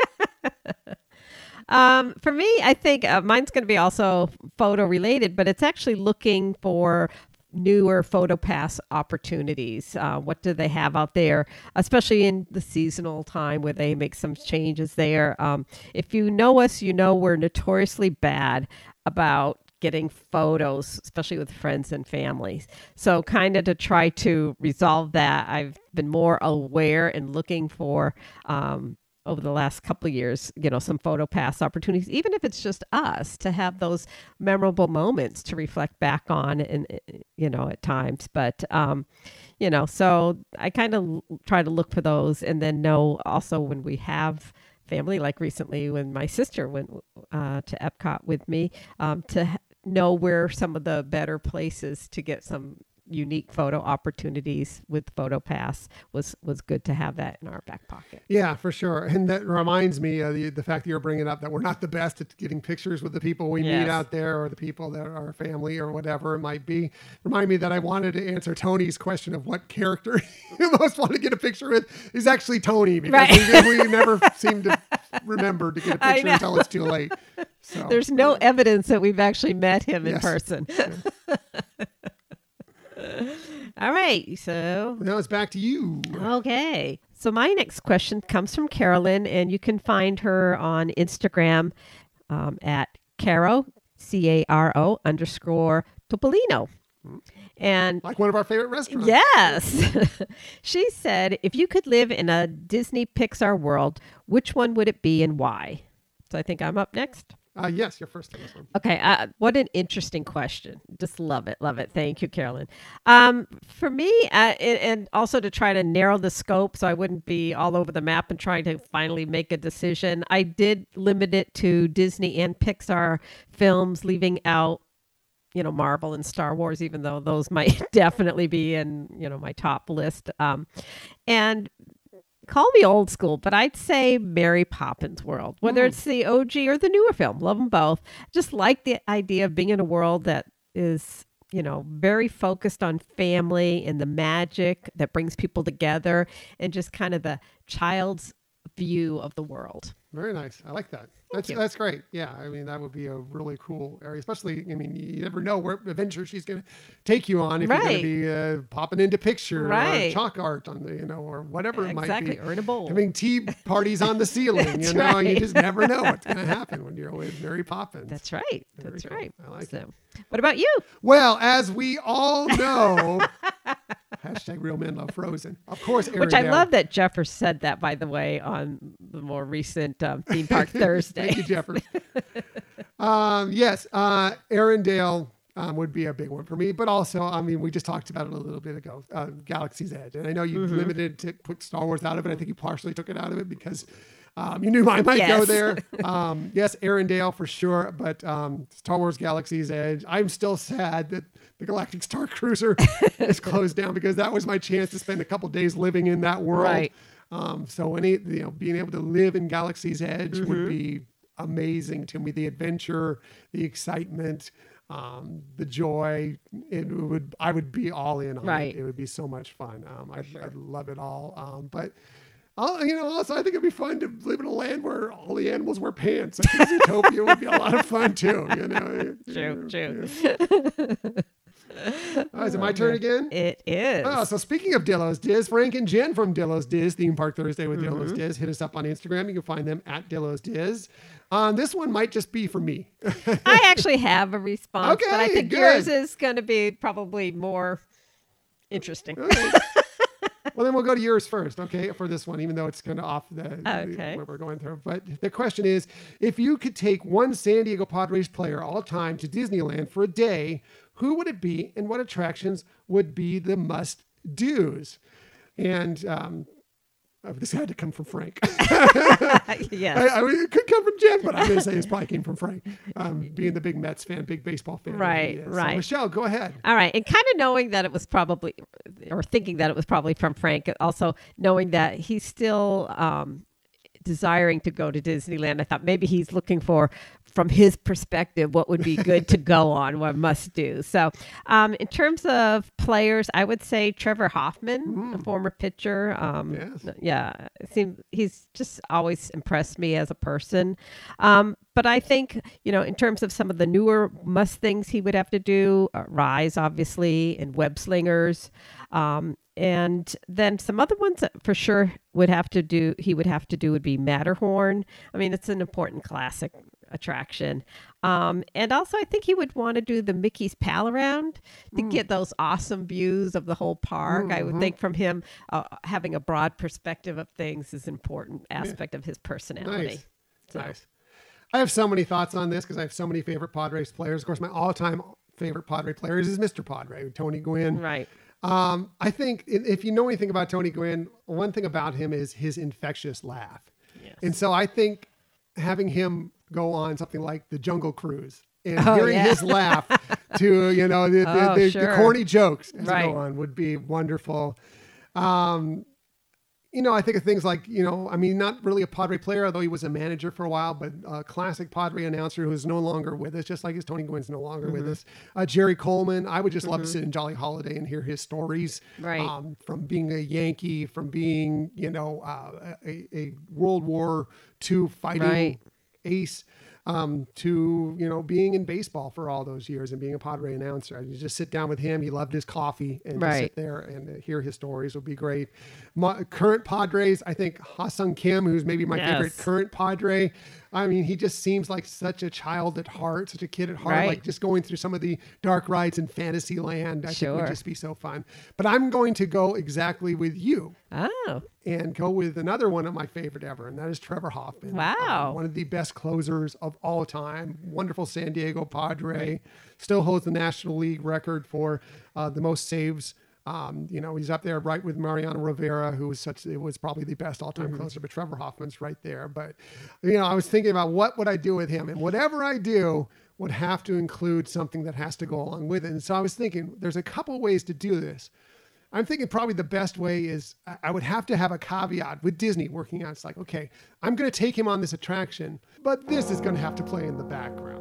For me, I think mine's going to be also photo related, but it's actually looking for newer PhotoPass opportunities. What do they have out there, especially in the seasonal time where they make some changes there? If you know us, you know we're notoriously bad about getting photos, especially with friends and families. So kind of to try to resolve that, I've been more aware and looking for over the last couple of years, some PhotoPass opportunities, even if it's just us, to have those memorable moments to reflect back on and, at times. But, so I kind of try to look for those and then know also when we have family, like recently when my sister went to Epcot with me, know where some of the better places to get some unique photo opportunities with PhotoPass was good to have that in our back pocket. Yeah, for sure. And that reminds me the fact that you're bringing up that we're not the best at getting pictures with the people we meet out there or the people that are family or whatever it might be. Remind me that I wanted to answer Tony's question of what character you most want to get a picture with is actually Tony, because we never seem to remember to get a picture until it's too late. So there's no evidence that we've actually met him in person. Yeah. All right, so now it's back to you. Okay, so my next question comes from Carolyn, and you can find her on Instagram at Caro, Caro _Topolino. And like one of our favorite restaurants. Yes. She said, if you could live in a Disney Pixar world, which one would it be and why? So I think I'm up next. Yes, you're first on this one. Okay. What an interesting question. Just love it. Love it. Thank you, Carolyn. For me, and also to try to narrow the scope so I wouldn't be all over the map and trying to finally make a decision, I did limit it to Disney and Pixar films, leaving out, Marvel and Star Wars, even though those might definitely be in, my top list. And call me old school, but I'd say Mary Poppins world, whether it's the OG or the newer film. Love them both. Just like the idea of being in a world that is, very focused on family and the magic that brings people together and just kind of the child's view of the world. Very nice. I like that. That's great. Yeah. I mean, that would be a really cool area, especially, you never know where adventure she's going to take you on if you're going to be popping into picture or chalk art on the, or whatever it might be. Or in a bowl. Having tea parties on the ceiling, you just never know what's going to happen when you're with Mary Poppins. That's right. That's cool. right. I like it. What about you? Well, as we all know, hashtag real men love Frozen. Of course, Arendelle. Which I love that Jeffers said that, by the way, on the more recent Theme Park Thursday. Thank you, Jeffers. Yes, Arendelle would be a big one for me. But also, we just talked about it a little bit ago, Galaxy's Edge. And I know you limited to put Star Wars out of it. I think you partially took it out of it because you knew I might go there. Yes, Arendelle for sure. But Star Wars Galaxy's Edge, I'm still sad that the Galactic Star Cruiser is closed down because that was my chance to spend a couple days living in that world. Right. So being able to live in Galaxy's Edge would be amazing to me. The adventure, the excitement, the joy, I would be all in on it. It would be so much fun. I'd love it all. But also I think it'd be fun to live in a land where all the animals wear pants. I think Zootopia would be a lot of fun too. True. Is it my turn again? It is. So speaking of Dillo's Diz, Frank and Jen from Dillo's Diz, Theme Park Thursday with Dillo's Diz, hit us up on Instagram. You can find them at Dillo's Diz. This one might just be for me. I actually have a response, okay, but I think good. yours is going to be probably more interesting. Okay. Well, then we'll go to yours first, okay, for this one, even though it's kind of off what we're going through. But the question is, if you could take one San Diego Padres player all time to Disneyland for a day, who would it be and what attractions would be the must-dos? And This had to come from Frank. Yes. I mean, it could come from Jim, but I'm going to say it probably came from Frank. Being the big Mets fan, big baseball fan. Right, So, right. Michelle, go ahead. All right. And kind of knowing that it was probably, or thinking that it was probably from Frank, also knowing that he's still desiring to go to Disneyland, I thought maybe he's looking for, from his perspective, what would be good to go on, what must do. So in terms of players, I would say Trevor Hoffman, a former pitcher. Yes. Yeah, he's just always impressed me as a person. But I think, in terms of some of the newer must things he would have to do, Rise, obviously, and Web Slingers. And then some other ones that for sure he would have to do would be Matterhorn. I mean, it's an important classic attraction. And also I think he would want to do the Mickey's Pal Around to get those awesome views of the whole park. I would think from him, having a broad perspective of things is an important aspect of his personality. Nice. So. Nice. I have so many thoughts on this because I have so many favorite Padres players. Of course, my all-time favorite Padre players is Mr. Padre, Tony Gwynn. Right. I think if you know anything about Tony Gwynn, one thing about him is his infectious laugh. Yes. And so I think having him go on something like the Jungle Cruise and hearing his laugh to, the corny jokes as they go on would be wonderful. I think of things like, not really a Padre player, although he was a manager for a while, but a classic Padre announcer who is no longer with us, just like his Tony Gwynn's no longer with us. Jerry Coleman, I would just love to sit in Jolly Holiday and hear his stories. Right. From being a Yankee, from being, a World War II fighting ace. To being in baseball for all those years and being a Padre announcer. You just sit down with him. He loved his coffee and just sit there and hear his stories would be great. Current Padres, I think Ha-Sung Kim, who's maybe my favorite current Padre. I mean, he just seems like such a child at heart, such a kid at heart, like just going through some of the dark rides in Fantasyland. I think would just be so fun. But I'm going to go exactly with you. Oh. And go with another one of my favorite ever, and that is Trevor Hoffman. Wow. One of the best closers of all time. Wonderful San Diego Padre. Still holds the National League record for the most saves. He's up there right with Mariano Rivera, who was probably the best all-time closer, but Trevor Hoffman's right there. But, I was thinking about what would I do with him, and whatever I do would have to include something that has to go along with it. And so I was thinking there's a couple ways to do this. I'm thinking probably the best way is I would have to have a caveat with Disney working out. It's like, okay, I'm going to take him on this attraction, but this is going to have to play in the background.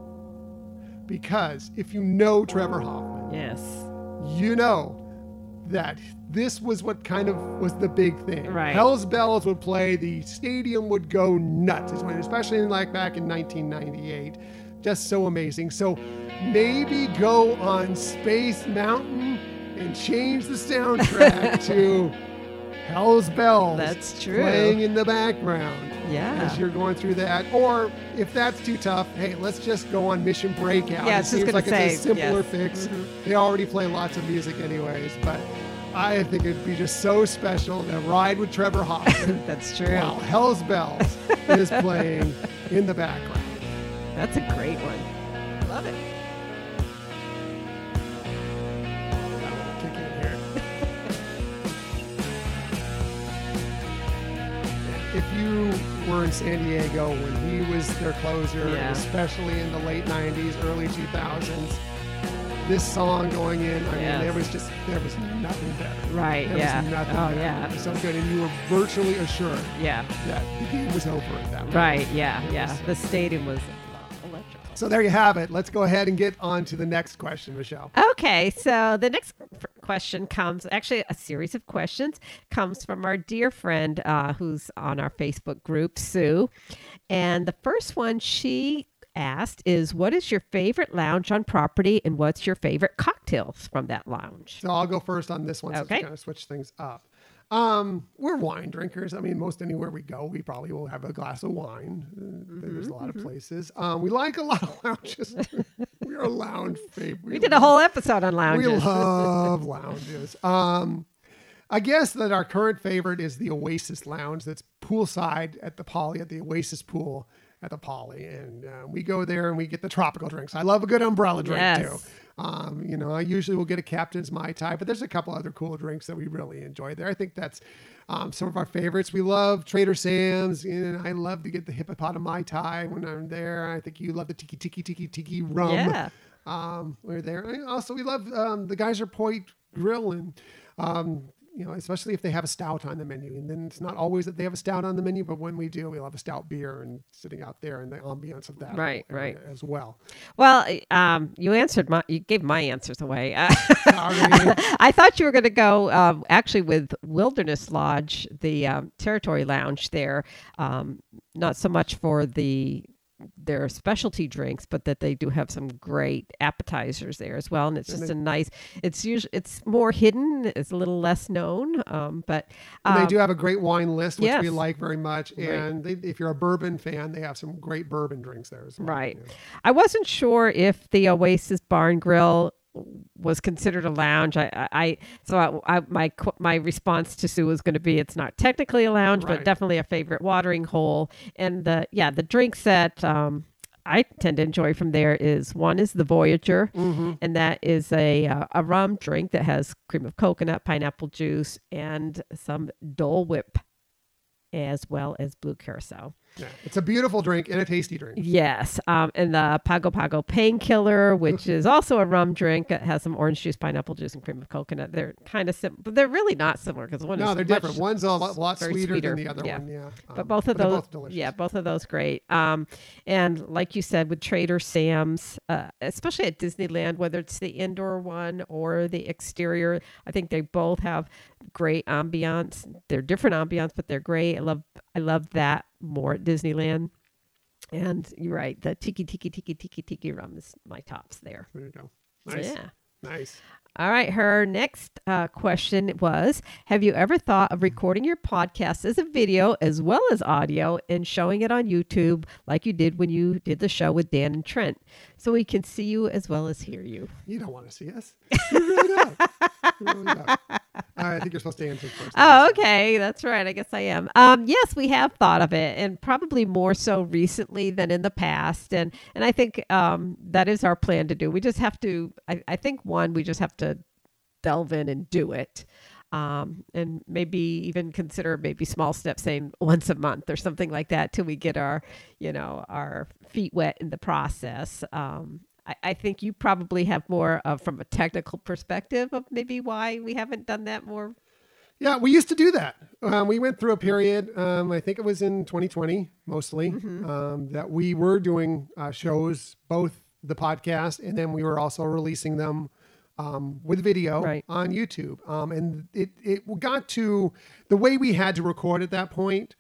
Because if you know Trevor Hoffman, you know that this was what kind of was the big thing. Right. Hell's Bells would play, the stadium would go nuts, especially back in 1998. Just so amazing. So maybe go on Space Mountain and change the soundtrack to Hell's Bells. That's true. Playing in the background. Yeah. As you're going through that. Or if that's too tough, hey, let's just go on Mission Breakout. Yeah, it seems like it's a simpler fix. Mm-hmm. They already play lots of music anyways, but I think it'd be just so special to ride with Trevor Hoffman. That's true. While Hell's Bells is playing in the background. That's a great one. I love it. Kick in here. If you were in San Diego when he was their closer, especially in the late 90s, early 2000s, this song going in, I mean, there was nothing better. Right, There was nothing better. It was so good, and you were virtually assured that the game was over at that point. Right, yeah. The stadium was electrical. So there you have it. Let's go ahead and get on to the next question, Michelle. Okay, so the next question comes, actually a series of questions, comes from our dear friend who's on our Facebook group, Sue. And the first one she asked is, what is your favorite lounge on property and what's your favorite cocktails from that lounge? So I'll go first on this one, so Okay. we kind of switch things up. We're wine drinkers. I mean, most anywhere we go, we probably will have a glass of wine. There's a lot of places. We like a lot of lounges. We are a lounge favorite. We did a whole episode on lounges. We love lounges. I guess that our current favorite is the Oasis Lounge that's poolside at the Poly, at the Oasis pool at the Poly. And we go there and we get the tropical drinks. I love a good umbrella drink too. I usually will get a Captain's Mai Tai, but there's a couple other cool drinks that we really enjoy there. I think that's some of our favorites. We love Trader Sam's, and I love to get the Hippopotami Mai Tai when I'm there. I think you love the Tiki rum. Yeah. We're there. And also, we love the Geyser Point Grill, and especially if they have a stout on the menu. And then it's not always that they have a stout on the menu, but when we do, we'll have a stout beer and sitting out there in the ambiance of that Right. as well. Well, you gave my answers away. Sorry. I thought you were going to go actually with Wilderness Lodge, the Territory Lounge there. Not so much for their specialty drinks, but that they do have some great appetizers there as well. And it's just it's more hidden. It's a little less known, but they do have a great wine list, which yes. we like very much. And Right. if you're a bourbon fan, they have some great bourbon drinks there as well. Right. Yeah. I wasn't sure if the Oasis Barn Grill was considered a lounge. My response to Sue was going to be, it's not technically a lounge, Right. but definitely a favorite watering hole. And the drinks that I tend to enjoy from there one is the Voyager, and that is a rum drink that has cream of coconut, pineapple juice, and some Dole Whip, as well as blue curacao. Yeah, it's a beautiful drink and a tasty drink. Yes. And the Pago Pago Painkiller, which is also a rum drink. It has some orange juice, pineapple juice, and cream of coconut. They're kind of similar, but they're really not similar because one is No, they're different. One's a lot very sweeter sweeter. than the other Yeah. one. Yeah. But both of they're those, both delicious. yeah, both of those great. And like you said, with Trader Sam's, especially at Disneyland, whether it's the indoor one or the exterior, I think they both have great ambiance. They're different ambiance, but they're great. I love that more at Disneyland. And you're right, the tiki rum is my tops there. There you go. So, Nice. yeah. Nice. All right. Her next question was, have you ever thought of recording your podcast as a video as well as audio and showing it on YouTube like you did when you did the show with Dan and Trent so we can see you as well as hear you? You don't want to see us. You really don't. You really don't. I think you're supposed to answer first. Oh, okay. That's right. I guess I am. Yes, we have thought of it, and probably more so recently than in the past. And I think that is our plan to do. We just have to, I think, we just have to delve in and do it. And maybe even consider maybe small steps, saying once a month or something like that, till we get our feet wet in the process. I think you probably have more from a technical perspective of maybe why we haven't done that more. Yeah, we used to do that. We went through a period, I think it was in 2020 mostly, that we were doing shows, both the podcast, and then we were also releasing them with video Right. on YouTube. And it got to the way we had to record at that point.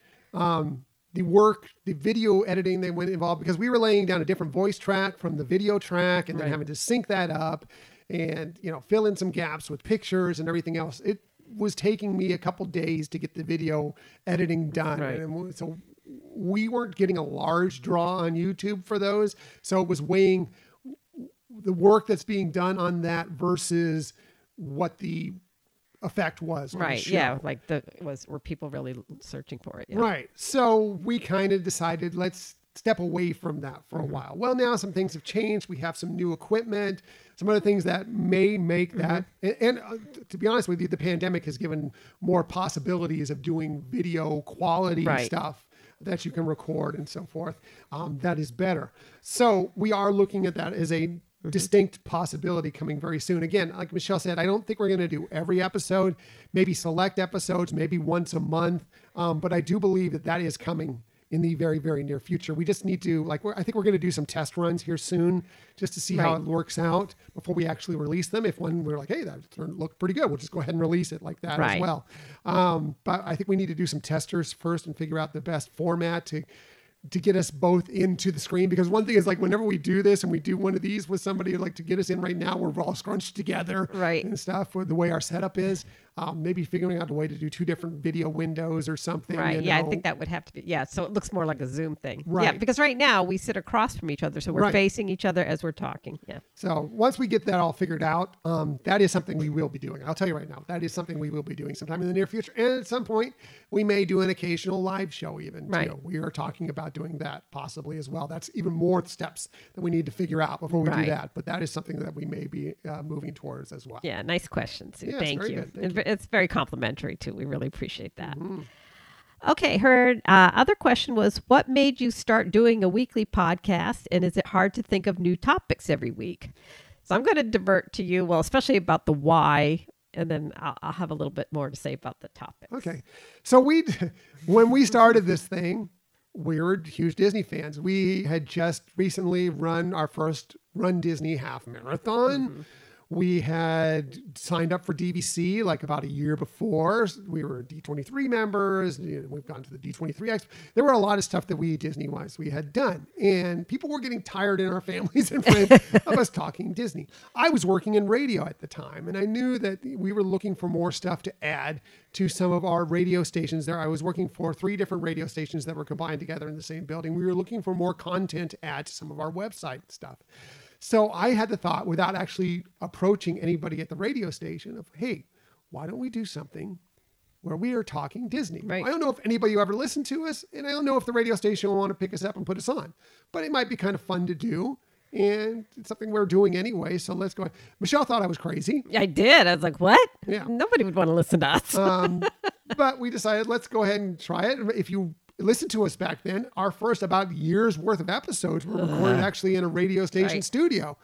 The video editing they went involved, because we were laying down a different voice track from the video track and then Right. having to sync that up and, fill in some gaps with pictures and everything else. It was taking me a couple days to get the video editing done. Right. And so we weren't getting a large draw on YouTube for those. So it was weighing the work that's being done on that versus what the effect was. on the Right. show. Yeah. Like were people really searching for it? Yeah. Right. So we kind of decided, let's step away from that for a while. Well, now some things have changed. We have some new equipment, some other things that may make that. And to be honest with you, the pandemic has given more possibilities of doing video quality Right. stuff that you can record and so forth. That is better. So we are looking at that as a distinct possibility coming very soon. Again, like Michelle said, I don't think we're going to do every episode, maybe select episodes, maybe once a month. But I do believe that is coming in the very, very near future. We just need to, I think we're going to do some test runs here soon just to see how Right. it works out before we actually release them. If we're like, hey, that looked pretty good, we'll just go ahead and release it like that as Right. well. But I think we need to do some testers first and figure out the best format to get us both into the screen. Because one thing is, like, whenever we do this and we do one of these with somebody, like, to get us in right now, we're all scrunched together Right. and stuff with the way our setup is. Maybe figuring out a way to do two different video windows or something. Right. Yeah. I think that would have to be. Yeah. So it looks more like a Zoom thing. Yeah. Right. Because right now we sit across from each other. So we're Right. facing each other as we're talking. Yeah. So once we get that all figured out, that is something we will be doing. I'll tell you right now, that is something we will be doing sometime in the near future. And at some point, we may do an occasional live show even. Right. Too. We are talking about about doing that possibly as well. That's even more steps that we need to figure out before we do that. But that is something that we may be moving towards as well. Yeah, nice question, Sue. Yes, Thank you. Thank you. It's very complimentary, too. We really appreciate that. Okay, her other question was, what made you start doing a weekly podcast, and is it hard to think of new topics every week? So I'm going to divert to you, well, especially about the why, and then I'll have a little bit more to say about the topics. Okay. So when we started this thing, we were huge Disney fans. We had just recently run our first Run Disney half marathon. We had signed up for DVC like about a year before. We were D23 members. We've gone to the D23 Expo. There were a lot of stuff that we Disney-wise we had done. And people were getting tired in our families and friends of us talking Disney. I was working in radio at the time, and I knew that we were looking for more stuff to add to some of our radio stations there. I was working for 3 different radio stations that were combined together in the same building. We were looking for more content to add to some of our website stuff. So I had the thought, without actually approaching anybody at the radio station, of, hey, why don't we do something where we are talking Disney? Right. I don't know if anybody will ever listen to us, and I don't know if the radio station will want to pick us up and put us on, but it might be kind of fun to do. And it's something we're doing anyway, so let's go. Michelle thought I was crazy. I did. I was like, what? Yeah. Nobody would want to listen to us. But we decided, let's go ahead and try it. If you listen to us back then, our first about year's worth of episodes were recorded actually in a radio station studio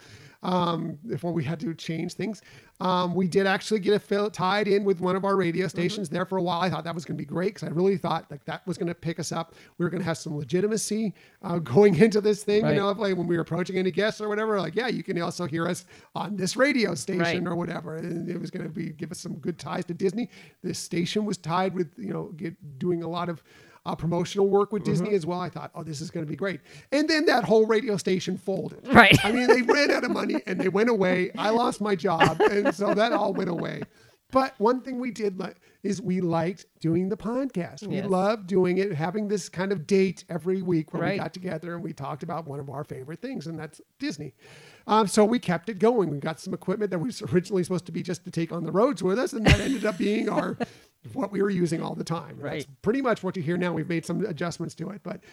before we had to change things. We did actually get tied in with one of our radio stations there for a while. I thought that was going to be great because I really thought like that was going to pick us up. We were going to have some legitimacy going into this thing. You know, like when we were approaching any guests or whatever, like, yeah, you can also hear us on this radio station or whatever. And it was going to give us some good ties to Disney. This station was tied with, doing a lot of promotional work with Disney as well. I thought, oh, this is going to be great. And then that whole radio station folded. Right. I mean, they ran out of money and they went away. I lost my job. And so that all went away. But one thing we did is we liked doing the podcast. We loved doing it, having this kind of date every week where we got together and we talked about one of our favorite things, and that's Disney. So we kept it going. We got some equipment that was originally supposed to be just to take on the roads with us, and that ended up being what we were using all the time. Right. That's pretty much what you hear now. We've made some adjustments to it, but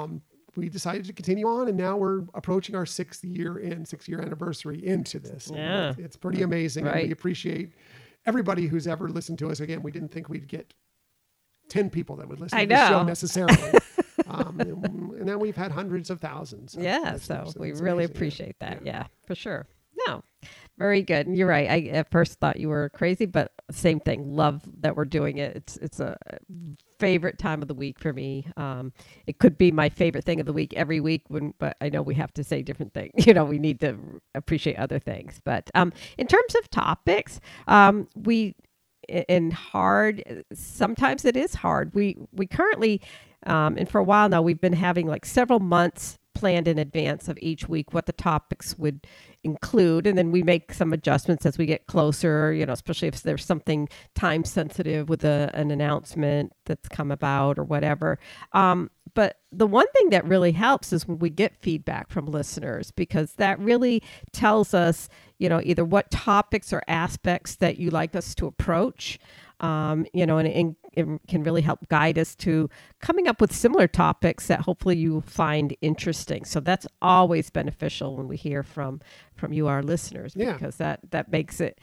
we decided to continue on, and now we're approaching our 6th year anniversary into this. Yeah. It's pretty amazing. Right. And we appreciate everybody who's ever listened to us. Again, we didn't think we'd get 10 people that would listen to the show necessarily. And then we've had hundreds of thousands. So we really amazing. appreciate that. Yeah, for sure. No, very good. And you're right. I at first thought you were crazy, but same thing. Love that we're doing it. It's a favorite time of the week for me. It could be my favorite thing of the week every week, but I know we have to say different things. We need to appreciate other things. But in terms of topics, sometimes it is hard. We currently, and for a while now, we've been having like several months planned in advance of each week what the topics would include, and then we make some adjustments as we get closer, especially if there's something time sensitive with an announcement that's come about or whatever. But the one thing that really helps is when we get feedback from listeners, because that really tells us, either what topics or aspects that you like us to approach, and it can really help guide us to coming up with similar topics that hopefully you find interesting. So that's always beneficial when we hear from you, our listeners, because that makes it,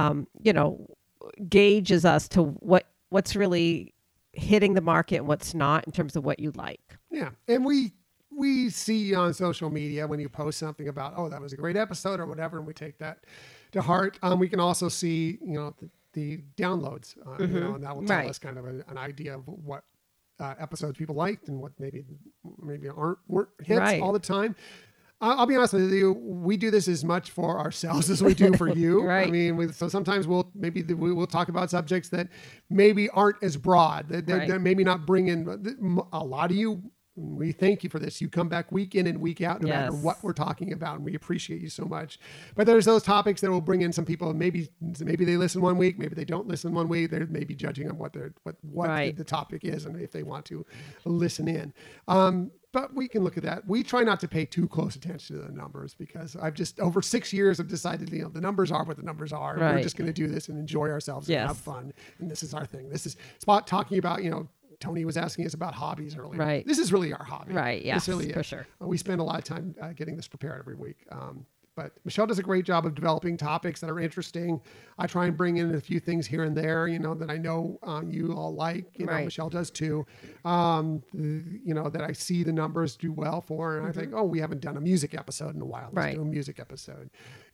gauges us to what's really hitting the market and what's not in terms of what you like. Yeah. And we see on social media when you post something about, oh, that was a great episode or whatever, and we take that to heart. We can also see, the downloads, and that will tell us kind of an idea of what episodes people liked and what maybe weren't hits all the time. I'll be honest with you, we do this as much for ourselves as we do for you. Right. I mean, so sometimes we'll talk about subjects that maybe aren't as broad, that maybe not bring in a lot of you. We thank you for this. You come back week in and week out, no matter what we're talking about, and we appreciate you so much. But there's those topics that will bring in some people. Maybe they listen one week, maybe they don't listen one week. They're maybe judging on what the topic is and if they want to listen in. But we can look at that. We try not to pay too close attention to the numbers because I've just over 6 years have decided, the numbers are what the numbers are. Right. We're just going to do this and enjoy ourselves and have fun. And this is our thing. This is about talking about, Tony was asking us about hobbies earlier. Right. This is really our hobby. Right. Yeah. This really for is. sure. We spend a lot of time getting this prepared every week. But Michelle does a great job of developing topics that are interesting. I try and bring in a few things here and there, that I know you all like. Right. Michelle does too. That I see the numbers do well for, and I think, we haven't done a music episode in a while. Let's do a music episode.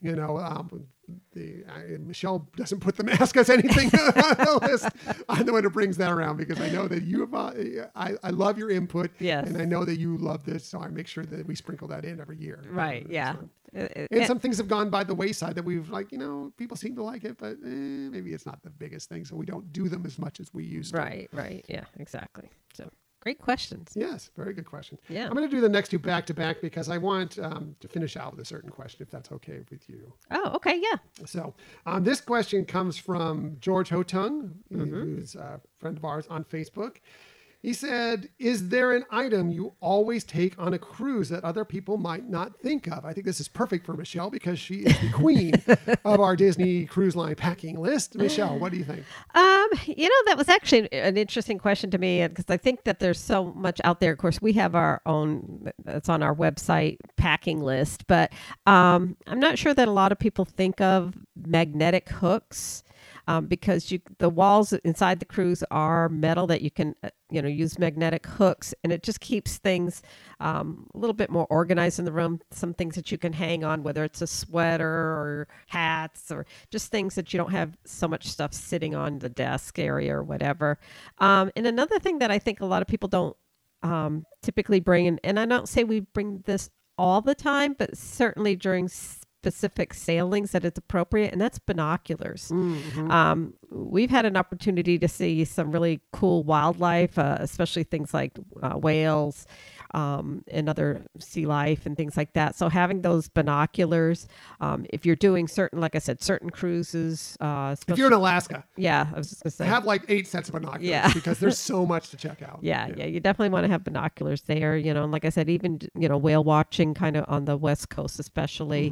Michelle doesn't put the mask as anything on the list. I'm the one who brings that around because I know that you have. I love your input, yes, and I know that you love this, so I make sure that we sprinkle that in every year. Right? Yeah. And some things have gone by the wayside that we've people seem to like it, but maybe it's not the biggest thing, so we don't do them as much as we used to. Right. Yeah, exactly. So great questions. Yes, very good question. Yeah. I'm going to do the next two back to back because I want to finish out with a certain question, if that's okay with you. Oh, okay. Yeah. So this question comes from George Hotung, who's a friend of ours on Facebook. He said, is there an item you always take on a cruise that other people might not think of? I think this is perfect for Michelle because she is the queen of our Disney Cruise Line packing list. Michelle, what do you think? That was actually an interesting question to me because I think that there's so much out there. Of course, we have our own, that's on our website, packing list, but I'm not sure that a lot of people think of magnetic hooks. Because the walls inside the cruise are metal that you can, use magnetic hooks, and it just keeps things a little bit more organized in the room. Some things that you can hang on, whether it's a sweater or hats or just things that you don't have so much stuff sitting on the desk area or whatever. And another thing that I think a lot of people don't typically bring in, and I don't say we bring this all the time, but certainly during specific sailings that it's appropriate, and that's binoculars. Mm-hmm. We've had an opportunity to see some really cool wildlife, especially things like whales and other sea life and things like that. So having those binoculars, if you're doing like I said, certain cruises. If you're in Alaska. Yeah, I was just going to say. Have like 8 sets of binoculars because there's so much to check out. Yeah, you definitely want to have binoculars there, and like I said, even, whale watching kind of on the West Coast especially,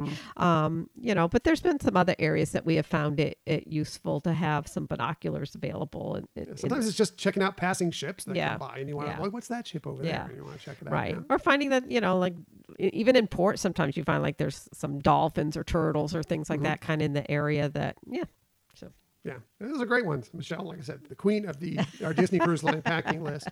but there's been some other areas that we have found it useful to have some binoculars available. Sometimes it's just checking out passing ships that come by and you want to, what's that ship over there? And you want to check it out. Right. Or finding that, like even in port, sometimes you find like there's some dolphins or turtles or things like that kind of in the area that, So. Yeah, those are great ones. Michelle, like I said, the queen of our Disney Cruise Line packing list,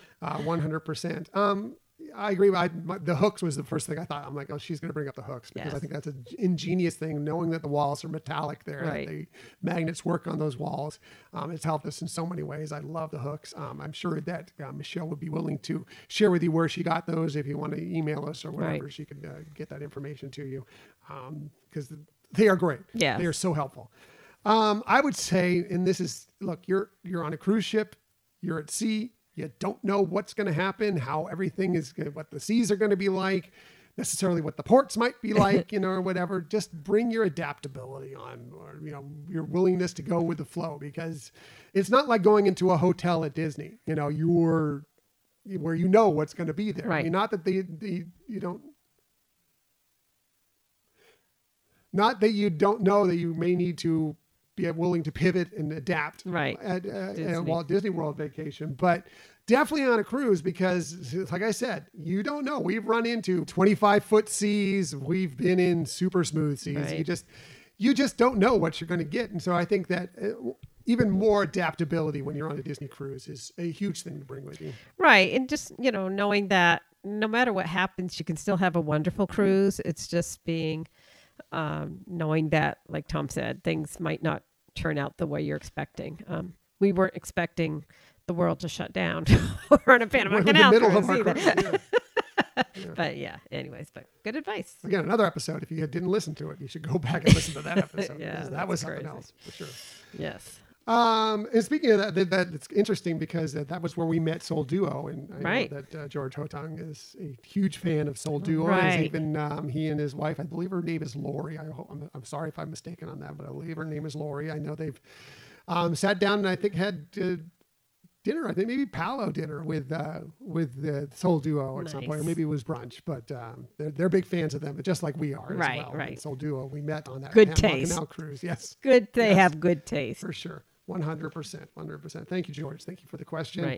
100%. I agree. The hooks was the first thing I thought. I'm like, she's going to bring up the hooks because I think that's an ingenious thing, knowing that the walls are metallic there. Right. The magnets work on those walls. It's helped us in so many ways. I love the hooks. I'm sure that Michelle would be willing to share with you where she got those. If you want to email us or whatever, she could get that information to you because they are great. Yeah, they are so helpful. I would say, and this is, look, you're on a cruise ship, you're at sea. You don't know what's going to happen, how everything is, what the seas are going to be like, necessarily what the ports might be like, or whatever. Just bring your adaptability on, or, your willingness to go with the flow, because it's not like going into a hotel at Disney, where you know what's going to be there. Right. I mean, not that you don't know that you may need to be willing to pivot and adapt at a Walt Disney World vacation, but definitely on a cruise, because like I said, you don't know. We've run into 25-foot seas. We've been in super smooth seas. Right. You just don't know what you're going to get. And so I think that even more adaptability when you're on a Disney cruise is a huge thing to bring with you. Right. And just, knowing that no matter what happens, you can still have a wonderful cruise. It's just being knowing that, like Tom said, things might not turn out the way you're expecting. We weren't expecting the world to shut down or on a Panama Canal cruise either. But anyways, but good advice. Again, another episode. If you didn't listen to it, you should go back and listen to that episode. That was something else for sure. Yes. And speaking of that, it's interesting because that was where we met Soul Duo, and I know that George Hotung is a huge fan of Soul Duo. Right. Even he and his wife, I believe her name is Lori. I'm sorry if I'm mistaken on that, but I believe her name is Lori. I know they've sat down and I think had dinner. I think maybe Palo dinner with the Soul Duo at some point, or maybe it was brunch. But they're big fans of them, but just like we are as well. Right. And Soul Duo, we met on that good Panama taste Canal cruise. Yes, good. They have good taste for sure. 100%. Thank you, George. Thank you for the question. Right.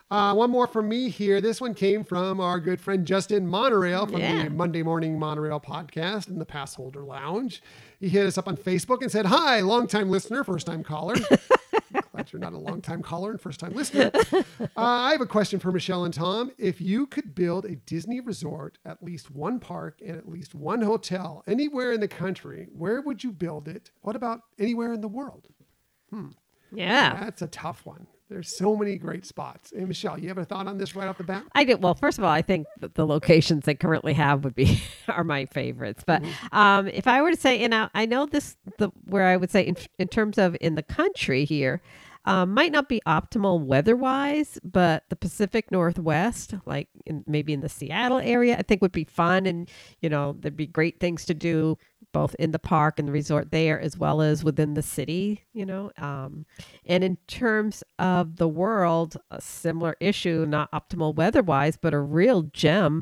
One more from me here. This one came from our good friend Justin Monorail from Yeah. the Monday Morning Monorail podcast in the Passholder Lounge. He hit us up on Facebook and said, "Hi, longtime listener, first-time caller." Glad you're not a long-time caller and first-time listener. I have a question for Michelle and Tom. If you could build a Disney resort, at least one park, and at least one hotel anywhere in the country, where would you build it? What about anywhere in the world? Yeah. That's a tough one. There's so many great spots. And Michelle, you have a thought on this right off the bat? I did. Well, first of all, I think that the locations they currently have would be are my favorites. But if I were to say, I know where I would say in terms of in the country here, might not be optimal weather-wise, but the Pacific Northwest, like maybe in the Seattle area, I think would be fun. And, there'd be great things to do both in the park and the resort there, as well as within the city, And in terms of the world, a similar issue, not optimal weather-wise, but a real gem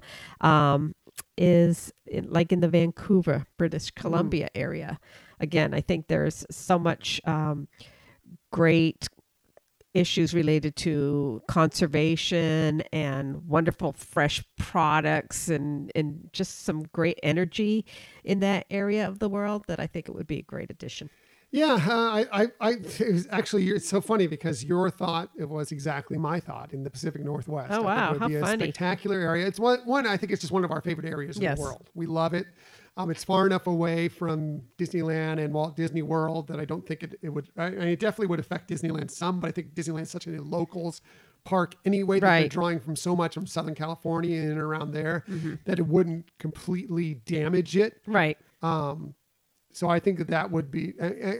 is in the Vancouver, British Columbia area. Again, I think there's so much great issues related to conservation and wonderful fresh products and just some great energy in that area of the world that I think it would be a great addition. Yeah, it was actually, it's so funny because your thought, it was exactly my thought in the Pacific Northwest. Oh, wow. I think it would be How a funny. spectacular area. It's one, I think it's just one of our favorite areas in Yes. the world. We love it. It's far enough away from Disneyland and Walt Disney World that I don't think it would, it definitely would affect Disneyland some, but I think Disneyland's such a locals park anyway that they're Right. drawing from so much from Southern California and around there that it wouldn't completely damage it. Right. So I think that would be,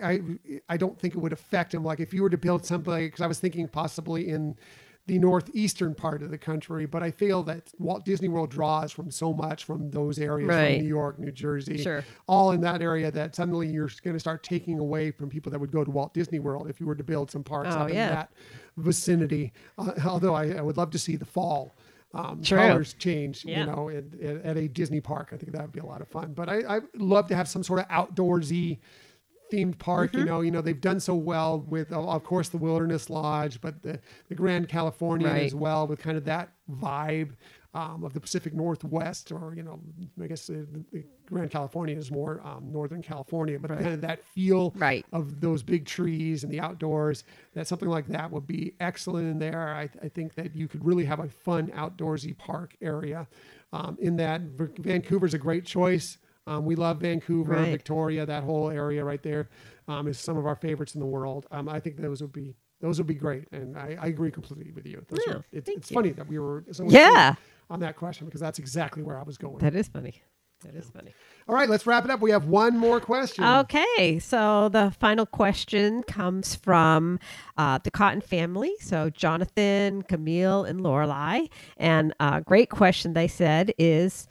I don't think it would affect him. Like if you were to build something, because I was thinking possibly in the northeastern part of the country, but I feel that Walt Disney World draws from so much from those areas, Right. from New York, New Jersey, Sure. all in that area that suddenly you're going to start taking away from people that would go to Walt Disney World if you were to build some parks Oh, up in yeah. that vicinity. Although I would love to see the fall. True. Colors change, Yeah. at a Disney park. I think that would be a lot of fun. But I love to have some sort of outdoorsy themed park. They've done so well with, of course, the Wilderness Lodge, but the Grand Californian Right. as well, with kind of that vibe of the Pacific Northwest, or I guess the Grand Californian is more Northern California, but kind of that feel Right. of those big trees and the outdoors. That something like that would be excellent in there. I think that you could really have a fun outdoorsy park area. In that, Vancouver's a great choice. We love Vancouver, Right. Victoria, that whole area right there is some of our favorites in the world. I think those would be great, and I agree completely with you. Yeah, It's thank you. funny that we were so Yeah. on that question because that's exactly where I was going. That is funny. That is funny. All right, let's wrap it up. We have one more question. Okay, so the final question comes from the Cotton family. So Jonathan, Camille, and Lorelei. And a great question, they said, is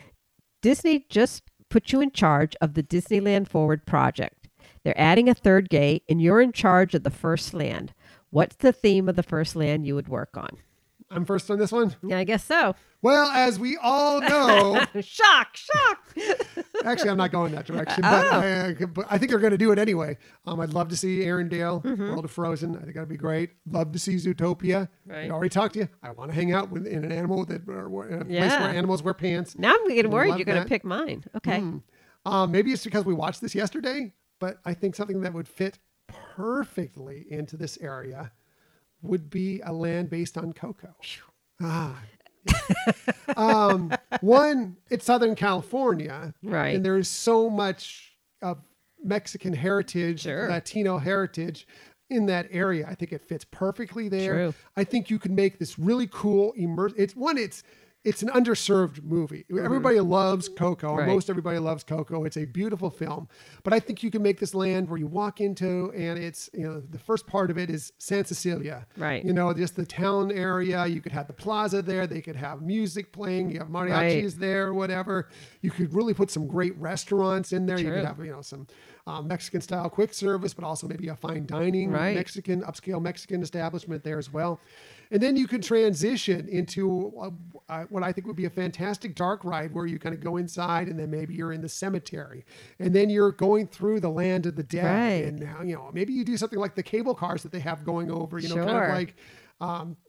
Disney just put you in charge of the Disneyland Forward project. They're adding a third gate, and you're in charge of the first land. What's the theme of the first land you would work on? I'm first on this one. Yeah, I guess so. Well, as we all know, Shock. actually, I'm not going that direction, Oh. but I think they're going to do it anyway. I'd love to see Arendelle, World of Frozen. I think that'd be great. Love to see Zootopia. Right. I already talked to you. I want to hang out in an animal in a place Yeah. where animals wear pants. Now I'm getting worried Love you're going that. to pick mine. Okay. Maybe it's because we watched this yesterday, but I think something that would fit perfectly into this area would be a land based on Coco. One, it's Southern California, Right. and there's so much of Mexican heritage, Sure. Latino heritage in that area. I think it fits perfectly there. True. I think you can make this really cool It's an underserved movie. Everybody loves Coco, or Right. most everybody loves Coco. It's a beautiful film, but I think you can make this land where you walk into, and it's the first part of it is San Cecilia, Right. Just the town area. You could have the plaza there. They could have music playing. You have mariachis there, or whatever. You could really put some great restaurants in there. You True. could have some Mexican style quick service, but also maybe a fine dining Right. upscale Mexican establishment there as well. And then you can transition into what I think would be a fantastic dark ride where you kind of go inside and then maybe you're in the cemetery and then you're going through the land of the dead. Right. And now, maybe you do something like the cable cars that they have going over, kind of Sure. like